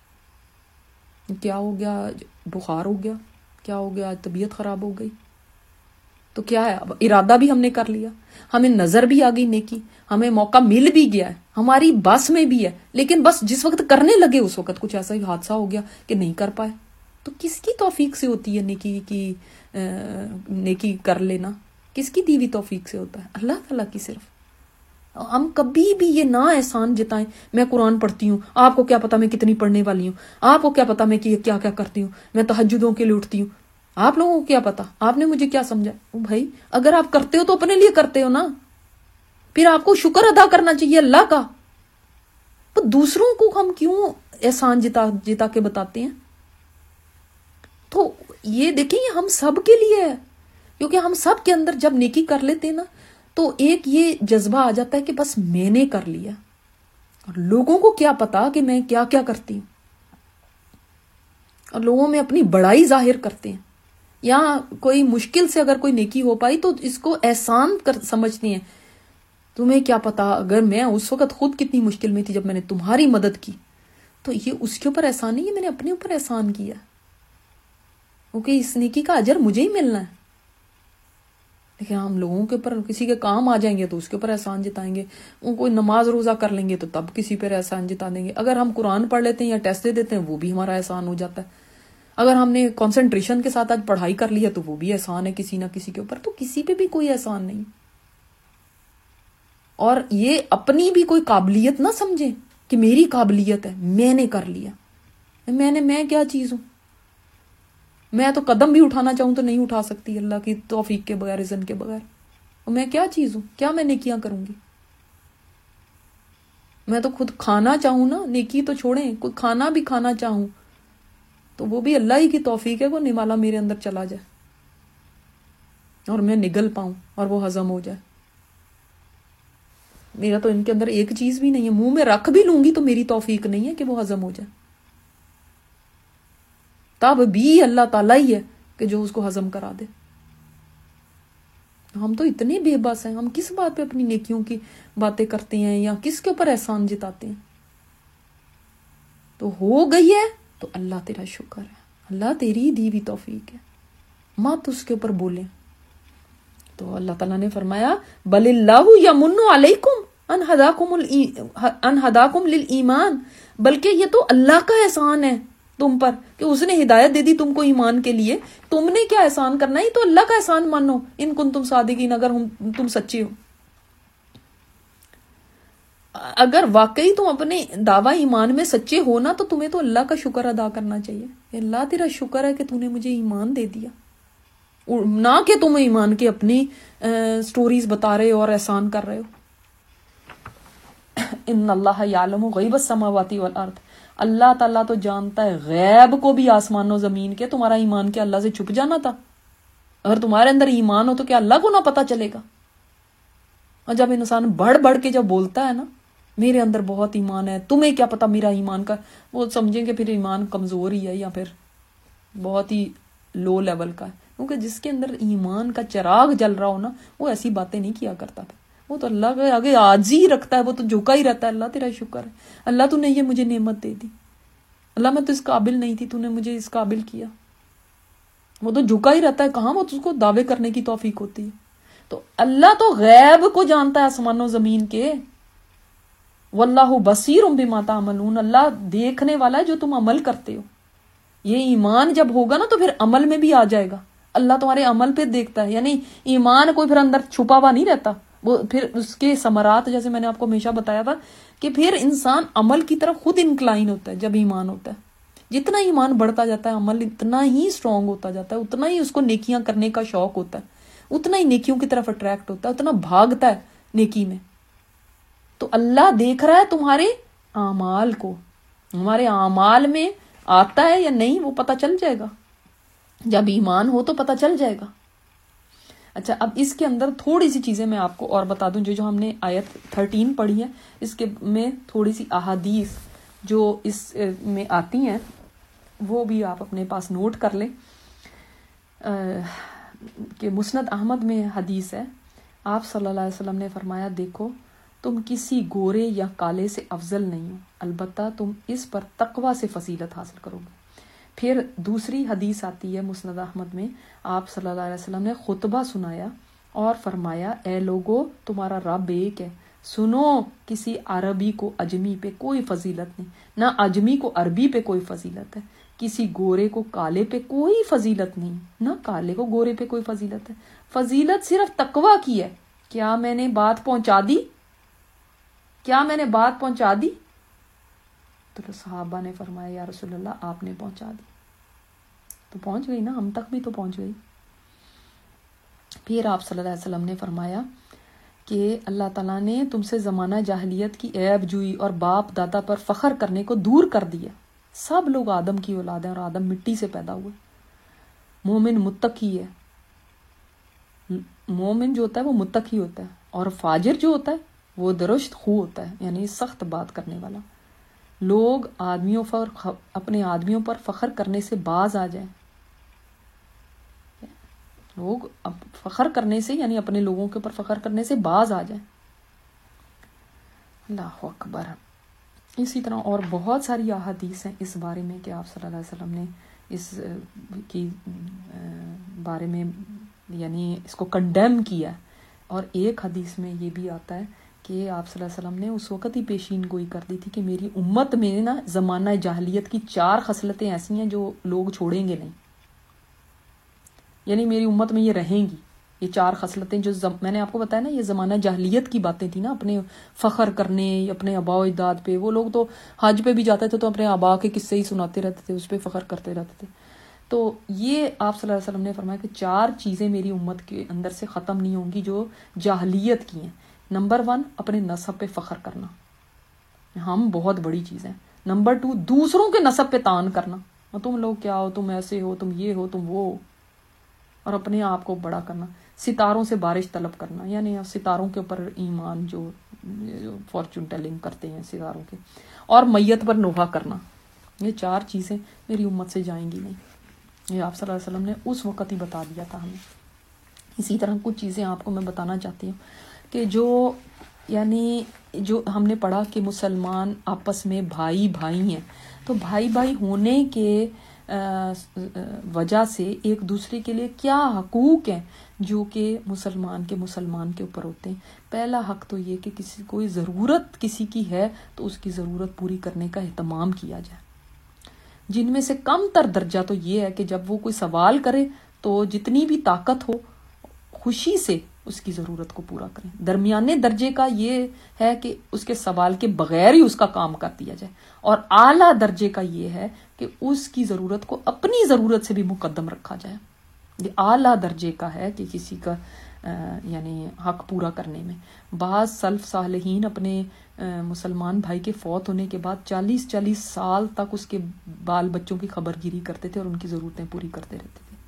کیا ہو گیا، بخار ہو گیا، کیا ہو گیا، طبیعت خراب ہو گئی، تو کیا ہے، اب ارادہ بھی ہم نے کر لیا، ہمیں نظر بھی آ گئی نیکی، ہمیں موقع مل بھی گیا ہے، ہماری بس میں بھی ہے، لیکن بس جس وقت کرنے لگے اس وقت کچھ ایسا ہی حادثہ ہو گیا کہ نہیں کر پائے۔ تو کس کی توفیق سے ہوتی ہے نیکی کی نیکی کر لینا؟ کس کی دی ہوئی توفیق سے ہوتا ہے؟ اللہ تعالیٰ کی صرف۔ ہم کبھی بھی یہ نہ احسان جتائیں میں قرآن پڑھتی ہوں، آپ کو کیا پتا میں کتنی پڑھنے والی ہوں، آپ کو کیا پتا میں کیا کیا کرتی ہوں، میں تہجدوں کے لیے اٹھتی ہوں، آپ لوگوں کو کیا پتا، آپ نے مجھے کیا سمجھا۔ او بھائی اگر آپ کرتے ہو تو اپنے لیے کرتے ہو نا، پھر آپ کو شکر ادا کرنا چاہیے اللہ کا۔ تو دوسروں کو ہم کیوں احسان جتا جتا کے بتاتے ہیں؟ تو یہ دیکھیں یہ ہم سب کے لیے ہے، کیونکہ ہم سب کے اندر جب نیکی کر لیتے ہیں نا تو ایک یہ جذبہ آ جاتا ہے کہ بس میں نے کر لیا، اور لوگوں کو کیا پتا کہ میں کیا کیا کرتی ہوں، اور لوگوں میں اپنی بڑائی ظاہر کرتے ہیں، یا کوئی مشکل سے اگر کوئی نیکی ہو پائی تو اس کو احسان کر سمجھتے ہیں۔ تمہیں کیا پتا اگر میں اس وقت خود کتنی مشکل میں تھی جب میں نے تمہاری مدد کی، تو یہ اس کے اوپر احسان نہیں ہے، میں نے اپنے اوپر احسان کیا، کیونکہ اس نیکی کا اجر مجھے ہی ملنا ہے۔ لیکن ہم لوگوں کے اوپر کسی کے کام آ جائیں گے تو اس کے اوپر احسان جتائیں گے، ان کو نماز روزہ کر لیں گے تو تب کسی پر احسان جتا دیں گے، اگر ہم قرآن پڑھ لیتے ہیں یا ٹیسٹ دے دیتے ہیں وہ بھی ہمارا احسان ہو جاتا ہے، اگر ہم نے کنسنٹریشن کے ساتھ آج پڑھائی کر لی ہے تو وہ بھی احسان ہے کسی نہ کسی کے اوپر۔ تو کسی پہ بھی کوئی احسان نہیں، اور یہ اپنی بھی کوئی قابلیت نہ سمجھیں کہ میری قابلیت ہے، میں نے کر لیا، میں نے میں کیا چیز ہوں، میں تو قدم بھی اٹھانا چاہوں تو نہیں اٹھا سکتی اللہ کی توفیق کے بغیر، اذن کے بغیر، اور میں کیا چیز ہوں، کیا میں نیکیاں کروں گی؟ میں تو خود کھانا چاہوں نا، نیکی تو چھوڑیں، کوئی کھانا بھی کھانا چاہوں تو وہ بھی اللہ ہی کی توفیق ہے، وہ نوالا میرے اندر چلا جائے اور میں نگل پاؤں اور وہ ہضم ہو جائے۔ میرا تو ان کے اندر ایک چیز بھی نہیں ہے، منہ میں رکھ بھی لوں گی تو میری توفیق نہیں ہے کہ وہ ہضم ہو جائے، تب بھی اللہ تعالیٰ ہی ہے کہ جو اس کو ہضم کرا دے۔ ہم تو اتنے بے بس ہیں, ہم کس بات پہ اپنی نیکیوں کی باتیں کرتے ہیں یا کس کے اوپر احسان جتاتے ہیں. تو ہو گئی ہے تو اللہ تیرا شکر ہے, اللہ تیری دی ہوئی توفیق ہے, مت اس کے اوپر بولیں. تو اللہ تعالیٰ نے فرمایا بل اللہ یمن علیکم ان ہداکم ان ہداکم للایمان, بلکہ یہ تو اللہ کا احسان ہے تم پر کہ اس نے ہدایت دے دی تم کو ایمان کے لیے. تم نے کیا احسان کرنا ہے, تو اللہ کا احسان مانو ان کن تم صادقین, اگر ہم تم سچے ہو. اگر واقعی تم اپنے دعویٰ ایمان میں سچے ہو نا, تو تمہیں تو اللہ کا شکر ادا کرنا چاہیے. اللہ تیرا شکر ہے کہ تو نے مجھے ایمان دے دیا, نہ کہ تم ایمان کے اپنی سٹوریز بتا رہے ہو اور احسان کر رہے ہو. ان اللہ یعلم غیب السماوات والارض, اللہ تعالیٰ تو جانتا ہے غیب کو بھی آسمان و زمین کے. تمہارا ایمان کیا اللہ سے چھپ جانا تھا؟ اگر تمہارے اندر ایمان ہو تو کیا اللہ کو نہ پتا چلے گا؟ اور جب انسان بڑھ بڑھ کے جب بولتا ہے نا میرے اندر بہت ایمان ہے, تمہیں کیا پتا میرا ایمان کا, وہ سمجھیں کہ پھر ایمان کمزور ہی ہے یا پھر بہت ہی لو لیول کا ہے. کیونکہ جس کے اندر ایمان کا چراغ جل رہا ہو نا, وہ ایسی باتیں نہیں کیا کرتا تھا. وہ تو اللہ کے آگے عاجزی ہی رکھتا ہے, وہ تو جھکا ہی رہتا ہے. اللہ تیرا شکر ہے, اللہ تو نے یہ مجھے نعمت دے دی, اللہ میں تو اس قابل نہیں تھی, تو نے مجھے اس قابل کیا. وہ تو جھکا ہی رہتا ہے, کہاں وہ اس کو دعوے کرنے کی توفیق ہوتی ہے. تو اللہ تو غیب کو جانتا ہے آسمان و زمین کے. واللہ بصیر بما تعملون, اللہ دیکھنے والا ہے جو تم عمل کرتے ہو. یہ ایمان جب ہوگا نا تو پھر عمل میں بھی آ جائے گا. اللہ تمہارے عمل پہ دیکھتا ہے, یعنی ایمان کوئی پھر اندر چھپا ہوا نہیں رہتا. وہ پھر اس کے ثمرات, جیسے میں نے آپ کو ہمیشہ بتایا تھا کہ پھر انسان عمل کی طرف خود انکلائن ہوتا ہے جب ایمان ہوتا ہے. جتنا ایمان بڑھتا جاتا ہے عمل اتنا ہی اسٹرانگ ہوتا جاتا ہے, اتنا ہی اس کو نیکیاں کرنے کا شوق ہوتا ہے, اتنا ہی نیکیوں کی طرف اٹریکٹ ہوتا ہے, اتنا بھاگتا ہے نیکی میں. تو اللہ دیکھ رہا ہے تمہارے اعمال کو, ہمارے اعمال میں آتا ہے یا نہیں وہ پتہ چل جائے گا. جب ایمان ہو تو پتہ چل جائے گا. اچھا, اب اس کے اندر تھوڑی سی چیزیں میں آپ کو اور بتا دوں, جو جو ہم نے آیت تھرٹین پڑھی ہے اس کے میں تھوڑی سی احادیث جو اس میں آتی ہیں وہ بھی آپ اپنے پاس نوٹ کر لیں. کہ مسند احمد میں حدیث ہے, آپ صلی اللہ علیہ وسلم نے فرمایا دیکھو تم کسی گورے یا کالے سے افضل نہیں ہو, البتہ تم اس پر تقوی سے فضیلت حاصل کرو گے. پھر دوسری حدیث آتی ہے مسند احمد میں, آپ صلی اللہ علیہ وسلم نے خطبہ سنایا اور فرمایا اے لوگو تمہارا رب ایک ہے, سنو کسی عربی کو اجمی پہ کوئی فضیلت نہیں, نہ اجمی کو عربی پہ کوئی فضیلت ہے, کسی گورے کو کالے پہ کوئی فضیلت نہیں, نہ کالے کو گورے پہ کوئی فضیلت ہے, فضیلت صرف تقوی کی ہے. کیا میں نے بات پہنچا دی؟ کیا میں نے بات پہنچا دی؟ تو صحابہ نے فرمایا یا رسول اللہ آپ نے پہنچا دی. تو پہنچ گئی نا, ہم تک بھی تو پہنچ گئی. پھر آپ صلی اللہ علیہ وسلم نے فرمایا کہ اللہ تعالیٰ نے تم سے زمانہ جاہلیت کی عیب جوئی اور باپ دادا پر فخر کرنے کو دور کر دیا. سب لوگ آدم کی اولاد ہیں اور آدم مٹی سے پیدا ہوئے. مومن متقی ہے, مومن جو ہوتا ہے وہ متقی ہوتا ہے, اور فاجر جو ہوتا ہے وہ درشت خو ہوتا ہے, یعنی سخت بات کرنے والا. لوگ آدمیوں پر اپنے آدمیوں پر فخر کرنے سے باز آ جائیں. لوگ فخر کرنے سے یعنی اپنے لوگوں کے اوپر فخر کرنے سے باز آ جائیں. اللہ اکبر. اسی طرح اور بہت ساری احادیث ہیں اس بارے میں کہ آپ صلی اللہ علیہ وسلم نے اس کی بارے میں یعنی اس کو کنڈیم کیا. اور ایک حدیث میں یہ بھی آتا ہے کہ آپ صلی اللہ علیہ وسلم نے اس وقت ہی پیشین گوئی کر دی تھی کہ میری امت میں نا زمانہ جاہلیت کی چار خصلتیں ایسی ہیں جو لوگ چھوڑیں گے نہیں, یعنی میری امت میں یہ رہیں گی. یہ چار خصلتیں جو زم... میں نے آپ کو بتایا نا یہ زمانہ جاہلیت کی باتیں تھی نا, اپنے فخر کرنے اپنے آباء و اجداد پہ. وہ لوگ تو حج پہ بھی جاتے تھے تو اپنے آباء کے قصے ہی سناتے رہتے تھے, اس پہ فخر کرتے رہتے تھے. تو یہ آپ صلی اللہ علیہ وسلم نے فرمایا کہ چار چیزیں میری امت کے اندر سے ختم نہیں ہوں گی جو جاہلیت کی ہیں. نمبر ون, اپنے نسب پہ فخر کرنا, ہم بہت بڑی چیز ہیں. نمبر ٹو, دوسروں کے نسب پہ تان کرنا, تم لوگ کیا ہو, تم ایسے ہو, تم یہ ہو, تم وہ ہو, اور اپنے آپ کو بڑا کرنا. ستاروں سے بارش طلب کرنا, یعنی ستاروں کے اوپر ایمان جو فارچون ٹیلنگ کرتے ہیں ستاروں کے, اور میت پر نوحہ کرنا. یہ چار چیزیں میری امت سے جائیں گی نہیں. یہ آپ صلی اللہ علیہ وسلم نے اس وقت ہی بتا دیا تھا ہمیں. اسی طرح کچھ چیزیں آپ کو میں بتانا چاہتی ہوں کہ جو یعنی جو ہم نے پڑھا کہ مسلمان آپس میں بھائی بھائی ہیں، تو بھائی بھائی ہونے کے وجہ سے ایک دوسرے کے لیے کیا حقوق ہیں جو کہ مسلمان کے مسلمان کے اوپر ہوتے ہیں۔ پہلا حق تو یہ کہ کسی کوئی ضرورت کسی کی ہے تو اس کی ضرورت پوری کرنے کا اہتمام کیا جائے۔ جن میں سے کم تر درجہ تو یہ ہے کہ جب وہ کوئی سوال کرے تو جتنی بھی طاقت ہو خوشی سے اس کی ضرورت کو پورا کریں۔ درمیانے درجے کا یہ ہے کہ اس کے سوال کے بغیر ہی اس کا کام کر دیا جائے، اور اعلیٰ درجے کا یہ ہے کہ اس کی ضرورت کو اپنی ضرورت سے بھی مقدم رکھا جائے۔ یہ اعلیٰ درجے کا ہے کہ کسی کا یعنی حق پورا کرنے میں۔ بعض سلف صالحین اپنے مسلمان بھائی کے فوت ہونے کے بعد چالیس چالیس سال تک اس کے بال بچوں کی خبر گیری کرتے تھے اور ان کی ضرورتیں پوری کرتے رہتے تھے۔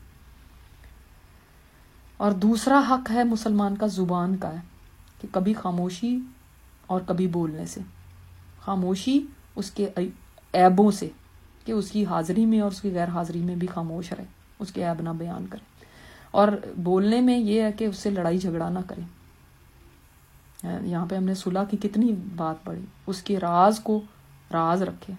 اور دوسرا حق ہے مسلمان کا زبان کا ہے کہ کبھی خاموشی اور کبھی بولنے سے۔ خاموشی اس کے عیبوں سے کہ اس کی حاضری میں اور اس کی غیر حاضری میں بھی خاموش رہے، اس کے عیب نہ بیان کرے، اور بولنے میں یہ ہے کہ اس سے لڑائی جھگڑا نہ کرے۔ یہاں پہ ہم نے صلح کی کتنی بات پڑھی، اس کے راز کو راز رکھے۔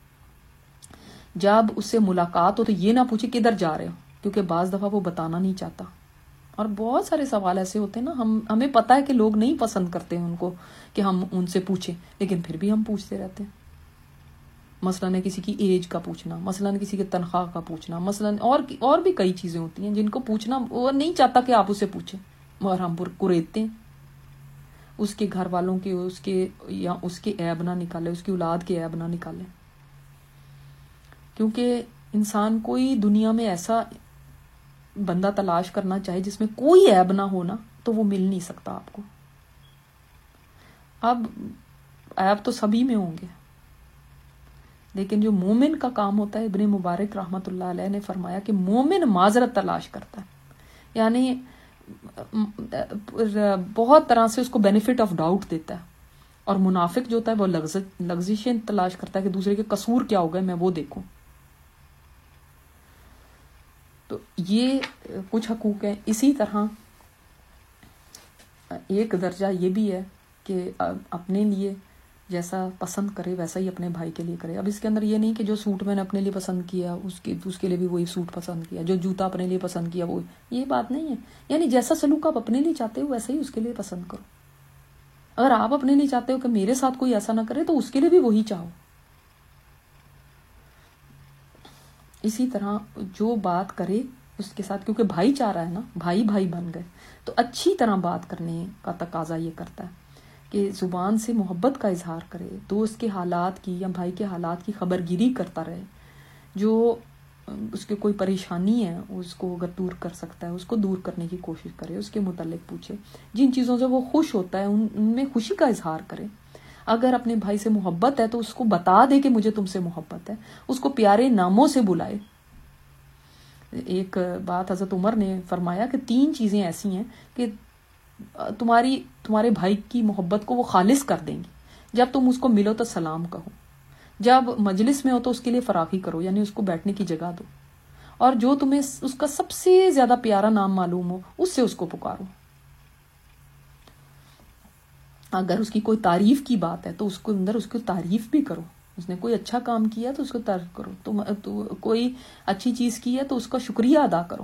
جب اس سے ملاقات ہو تو یہ نہ پوچھے کدھر جا رہے ہو، کیونکہ بعض دفعہ وہ بتانا نہیں چاہتا۔ اور بہت سارے سوال ایسے ہوتے ہیں نا، ہم ہمیں پتہ ہے کہ لوگ نہیں پسند کرتے ہیں ان کو کہ ہم ان سے پوچھیں، لیکن پھر بھی ہم پوچھتے رہتے ہیں۔ مثلاً کسی کی ایج کا پوچھنا، مثلاً کسی کی تنخواہ کا پوچھنا، مثلاً اور اور بھی کئی چیزیں ہوتی ہیں جن کو پوچھنا وہ نہیں چاہتا کہ آپ اسے پوچھیں، مگر ہم کریدتے ہیں۔ اس کے گھر والوں کے اس کے یا اس کے عیب نہ نکالے، اس کی اولاد کے عیب نہ نکالے، کیونکہ انسان کوئی دنیا میں ایسا بندہ تلاش کرنا چاہے جس میں کوئی عیب نہ ہونا تو وہ مل نہیں سکتا آپ کو۔ اب عیب تو سبھی میں ہوں گے، لیکن جو مومن کا کام ہوتا ہے، ابن مبارک رحمۃ اللہ علیہ نے فرمایا کہ مومن معذرت تلاش کرتا ہے، یعنی بہت طرح سے اس کو بینیفٹ آف ڈاؤٹ دیتا ہے، اور منافق جو ہوتا ہے وہ لغزشیں تلاش کرتا ہے کہ دوسرے کے قصور کیا ہو گئے میں وہ دیکھوں۔ تو یہ کچھ حقوق ہیں۔ اسی طرح ایک درجہ یہ بھی ہے کہ اپنے لیے جیسا پسند کرے ویسا ہی اپنے بھائی کے لیے کرے۔ اب اس کے اندر یہ نہیں کہ جو سوٹ میں نے اپنے لیے پسند کیا اس کے اس کے لیے بھی وہی سوٹ پسند کیا، جو جوتا اپنے لیے پسند کیا وہ، یہ بات نہیں ہے۔ یعنی جیسا سلوک آپ اپنے لیے چاہتے ہو ویسا ہی اس کے لیے پسند کرو۔ اگر آپ اپنے لیے چاہتے ہو کہ میرے ساتھ کوئی ایسا نہ کرے تو اس کے لیے بھی وہی چاہو۔ اسی طرح جو بات کرے اس کے ساتھ، کیونکہ بھائی چارہ ہے نا، بھائی بھائی بن گئے، تو اچھی طرح بات کرنے کا تقاضا یہ کرتا ہے کہ زبان سے محبت کا اظہار کرے، دوست کے حالات کی یا بھائی کے حالات کی خبر گیری کرتا رہے، جو اس کے کوئی پریشانی ہے اس کو اگر دور کر سکتا ہے اس کو دور کرنے کی کوشش کرے، اس کے متعلق پوچھے، جن چیزوں سے وہ خوش ہوتا ہے ان ان میں خوشی کا اظہار کرے۔ اگر اپنے بھائی سے محبت ہے تو اس کو بتا دے کہ مجھے تم سے محبت ہے، اس کو پیارے ناموں سے بلائے۔ ایک بات حضرت عمر نے فرمایا کہ تین چیزیں ایسی ہیں کہ تمہاری تمہارے بھائی کی محبت کو وہ خالص کر دیں گی۔ جب تم اس کو ملو تو سلام کہو، جب مجلس میں ہو تو اس کے لیے فراخی کرو، یعنی اس کو بیٹھنے کی جگہ دو، اور جو تمہیں اس کا سب سے زیادہ پیارا نام معلوم ہو اس سے اس کو پکارو۔ اگر اس کی کوئی تعریف کی بات ہے تو اس کو اندر اس کو تعریف بھی کرو، اس نے کوئی اچھا کام کیا تو اس کو تعریف کرو، تم تو کوئی اچھی چیز کی ہے تو اس کا شکریہ ادا کرو۔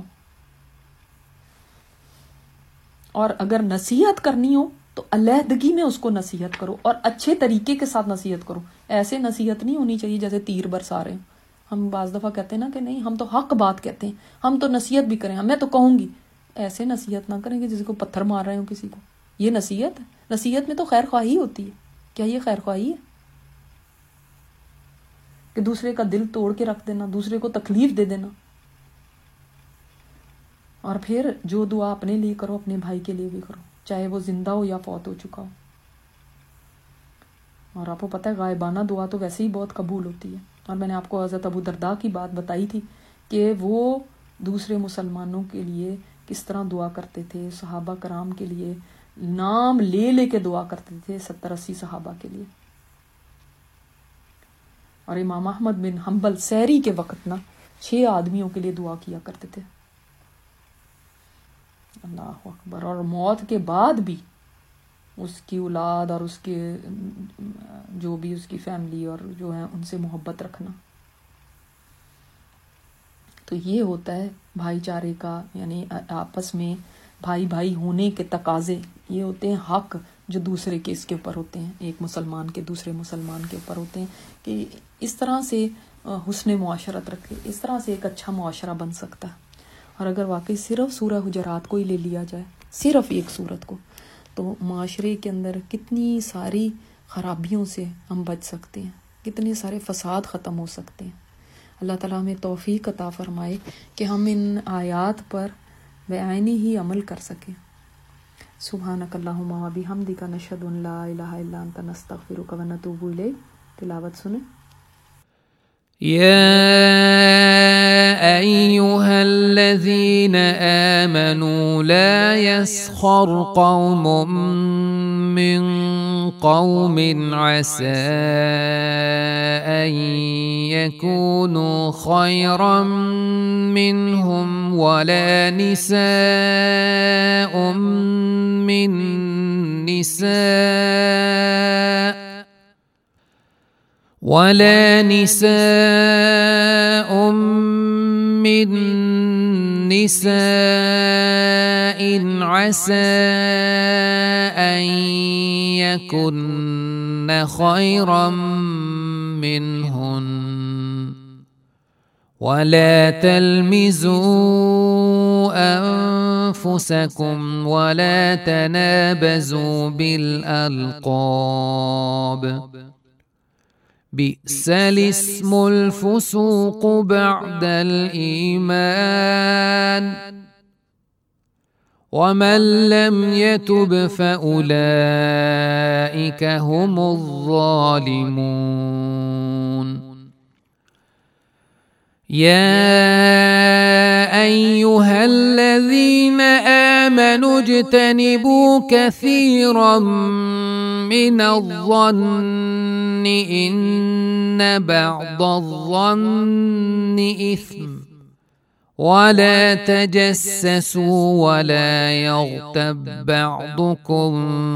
اور اگر نصیحت کرنی ہو تو علیحدگی میں اس کو نصیحت کرو، اور اچھے طریقے کے ساتھ نصیحت کرو۔ ایسے نصیحت نہیں ہونی چاہیے جیسے تیر برسا رہے ہیں۔ ہم بعض دفعہ کہتے ہیں نا کہ نہیں ہم تو حق بات کہتے ہیں، ہم تو نصیحت بھی کریں، میں تو کہوں گی۔ ایسے نصیحت نہ کریں کہ جس کو پتھر مار رہے ہوں کسی کو، یہ نصیحت ہے؟ نصیحت میں تو خیر خواہی ہوتی ہے، کیا یہ خیر خواہی ہے کہ دوسرے کا دل توڑ کے رکھ دینا، دوسرے کو تکلیف دے دینا؟ اور پھر جو دعا اپنے لیے کرو اپنے بھائی کے لیے بھی کرو، چاہے وہ زندہ ہو یا فوت ہو چکا ہو۔ اور آپ کو پتہ ہے غائبانہ دعا تو ویسے ہی بہت قبول ہوتی ہے۔ اور میں نے آپ کو حضرت ابو درداء کی بات بتائی تھی کہ وہ دوسرے مسلمانوں کے لیے کس طرح دعا کرتے تھے، صحابہ کرام کے لیے نام لے لے کے دعا کرتے تھے، ستر اسی صحابہ کے لیے۔ اور امام احمد بن حنبل سحری کے وقت نا چھ آدمیوں کے لیے دعا کیا کرتے تھے۔ अल्लाह अकबर। और मौत के बाद भी उसकी औलाद और उसके जो भी उसकी फैमिली और जो है उनसे मोहब्बत रखना। तो ये होता है भाईचारे का, यानी आपस में भाई भाई होने के तकाजे। ये होते हैं हक जो दूसरे के इसके ऊपर होते हैं, एक मुसलमान के दूसरे मुसलमान के ऊपर होते हैं, कि इस तरह से हुस्न मुआशरत रखे, इस तरह से एक अच्छा मुआशरा बन सकता है। और अगर वाकई सिर्फ सूरह हुजरात को ही ले लिया जाए, सिर्फ एक सूरत को, तो माशरे के अंदर कितनी सारी ख़राबियों से हम बच सकते हैं, कितने सारे फसाद ख़त्म हो सकते हैं। अल्लाह ताला हमें तौफीक अता फ़रमाए कि हम इन आयात पर बेआइनी ही अमल कर सकें। सुब्हानकल्लाहुम्मा व बिहम्दिका नशहदु अन ला इलाहा इल्ला अंता नस्तगफिरुका व नतूबु इलैक। तिलावत सुने। या अय्युहल्लज़ीन आमनू ला यस्खर कौमुम मिन कौमिन असा अन यकूनू खैरम मिनहुम वला निसाउम मिन निसा ولا نساء من نساء عسى أن يكن خيرا منهن ولا تلمزوا أنفسكم ولا تنابزوا بالألقاب بئس الاسم الفسوق بعد الإيمان ومن لم يتب فأولئك هم الظالمون يا أيها الذين آمنوا اجتنبوا كثيرا من الظن إن بعض الظن إثم ولا تجسسوا ولا يغتب بعضكم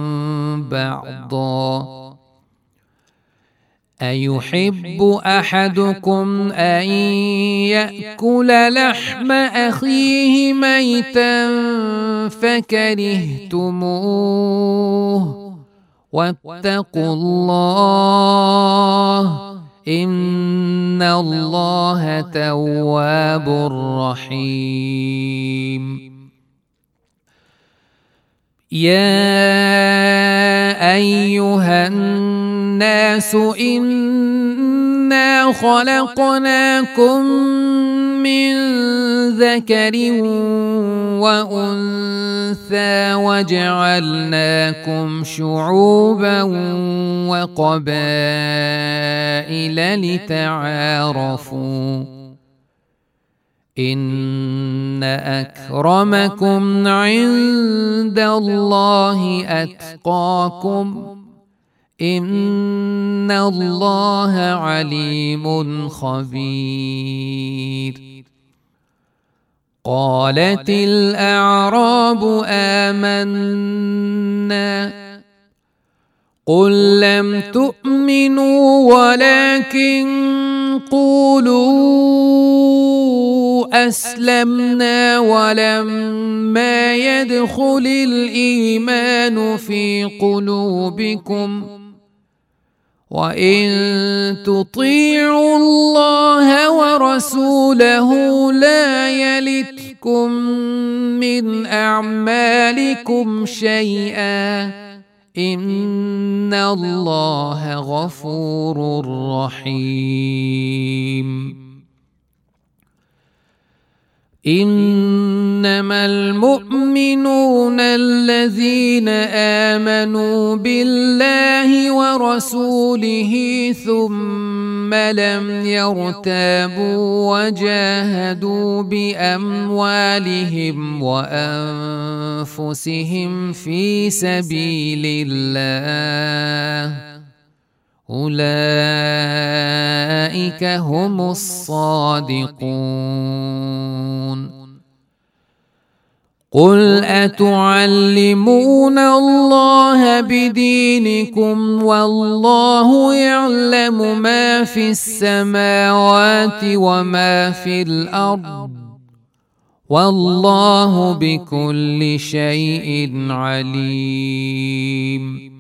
بعضا أيحب أحدكم أن يأكل لحم أخيه ميتا فكرهتموه واتقوا الله إن الله تواب رحيم يا أيها الناس إنا خلقناكم من ذكر وأنثى وجعلناكم شعوبا وقبائل لتعارفوا إن أكرمكم عند الله أتقاكم إن الله عليم خبير قالت الأعراب آمنا قل لم تؤمنوا ولكن قولوا أسلمنا ولما يدخل الإيمان في قلوبكم وإن تطيعوا الله ورسوله لا يلتكم من أعمالكم شيئا إن الله غفور رحيم إنما المؤمنون الذين آمنوا بالله ورسوله ثم لم يرتابوا وجاهدوا بأموالهم وأنفسهم في سبيل الله أولئك هم الصادقون قل أتعلمون الله بدينكم والله يعلم ما في السماوات وما في الأرض والله بكل شيء عليم.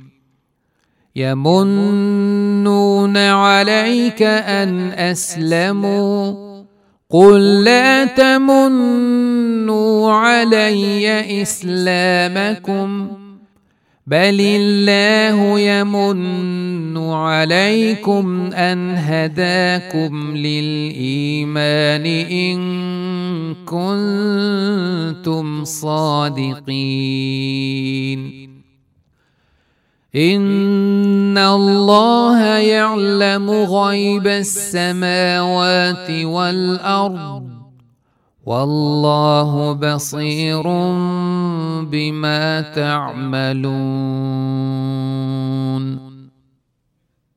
يمنون عليك أن أسلموا قل لا تمنوا علي إسلامكم بل الله يمن عليكم أن هداكم للإيمان إن كنتم صادقين. إن الله يعلم غيب السماوات والأرض والله بصير بما تعملون.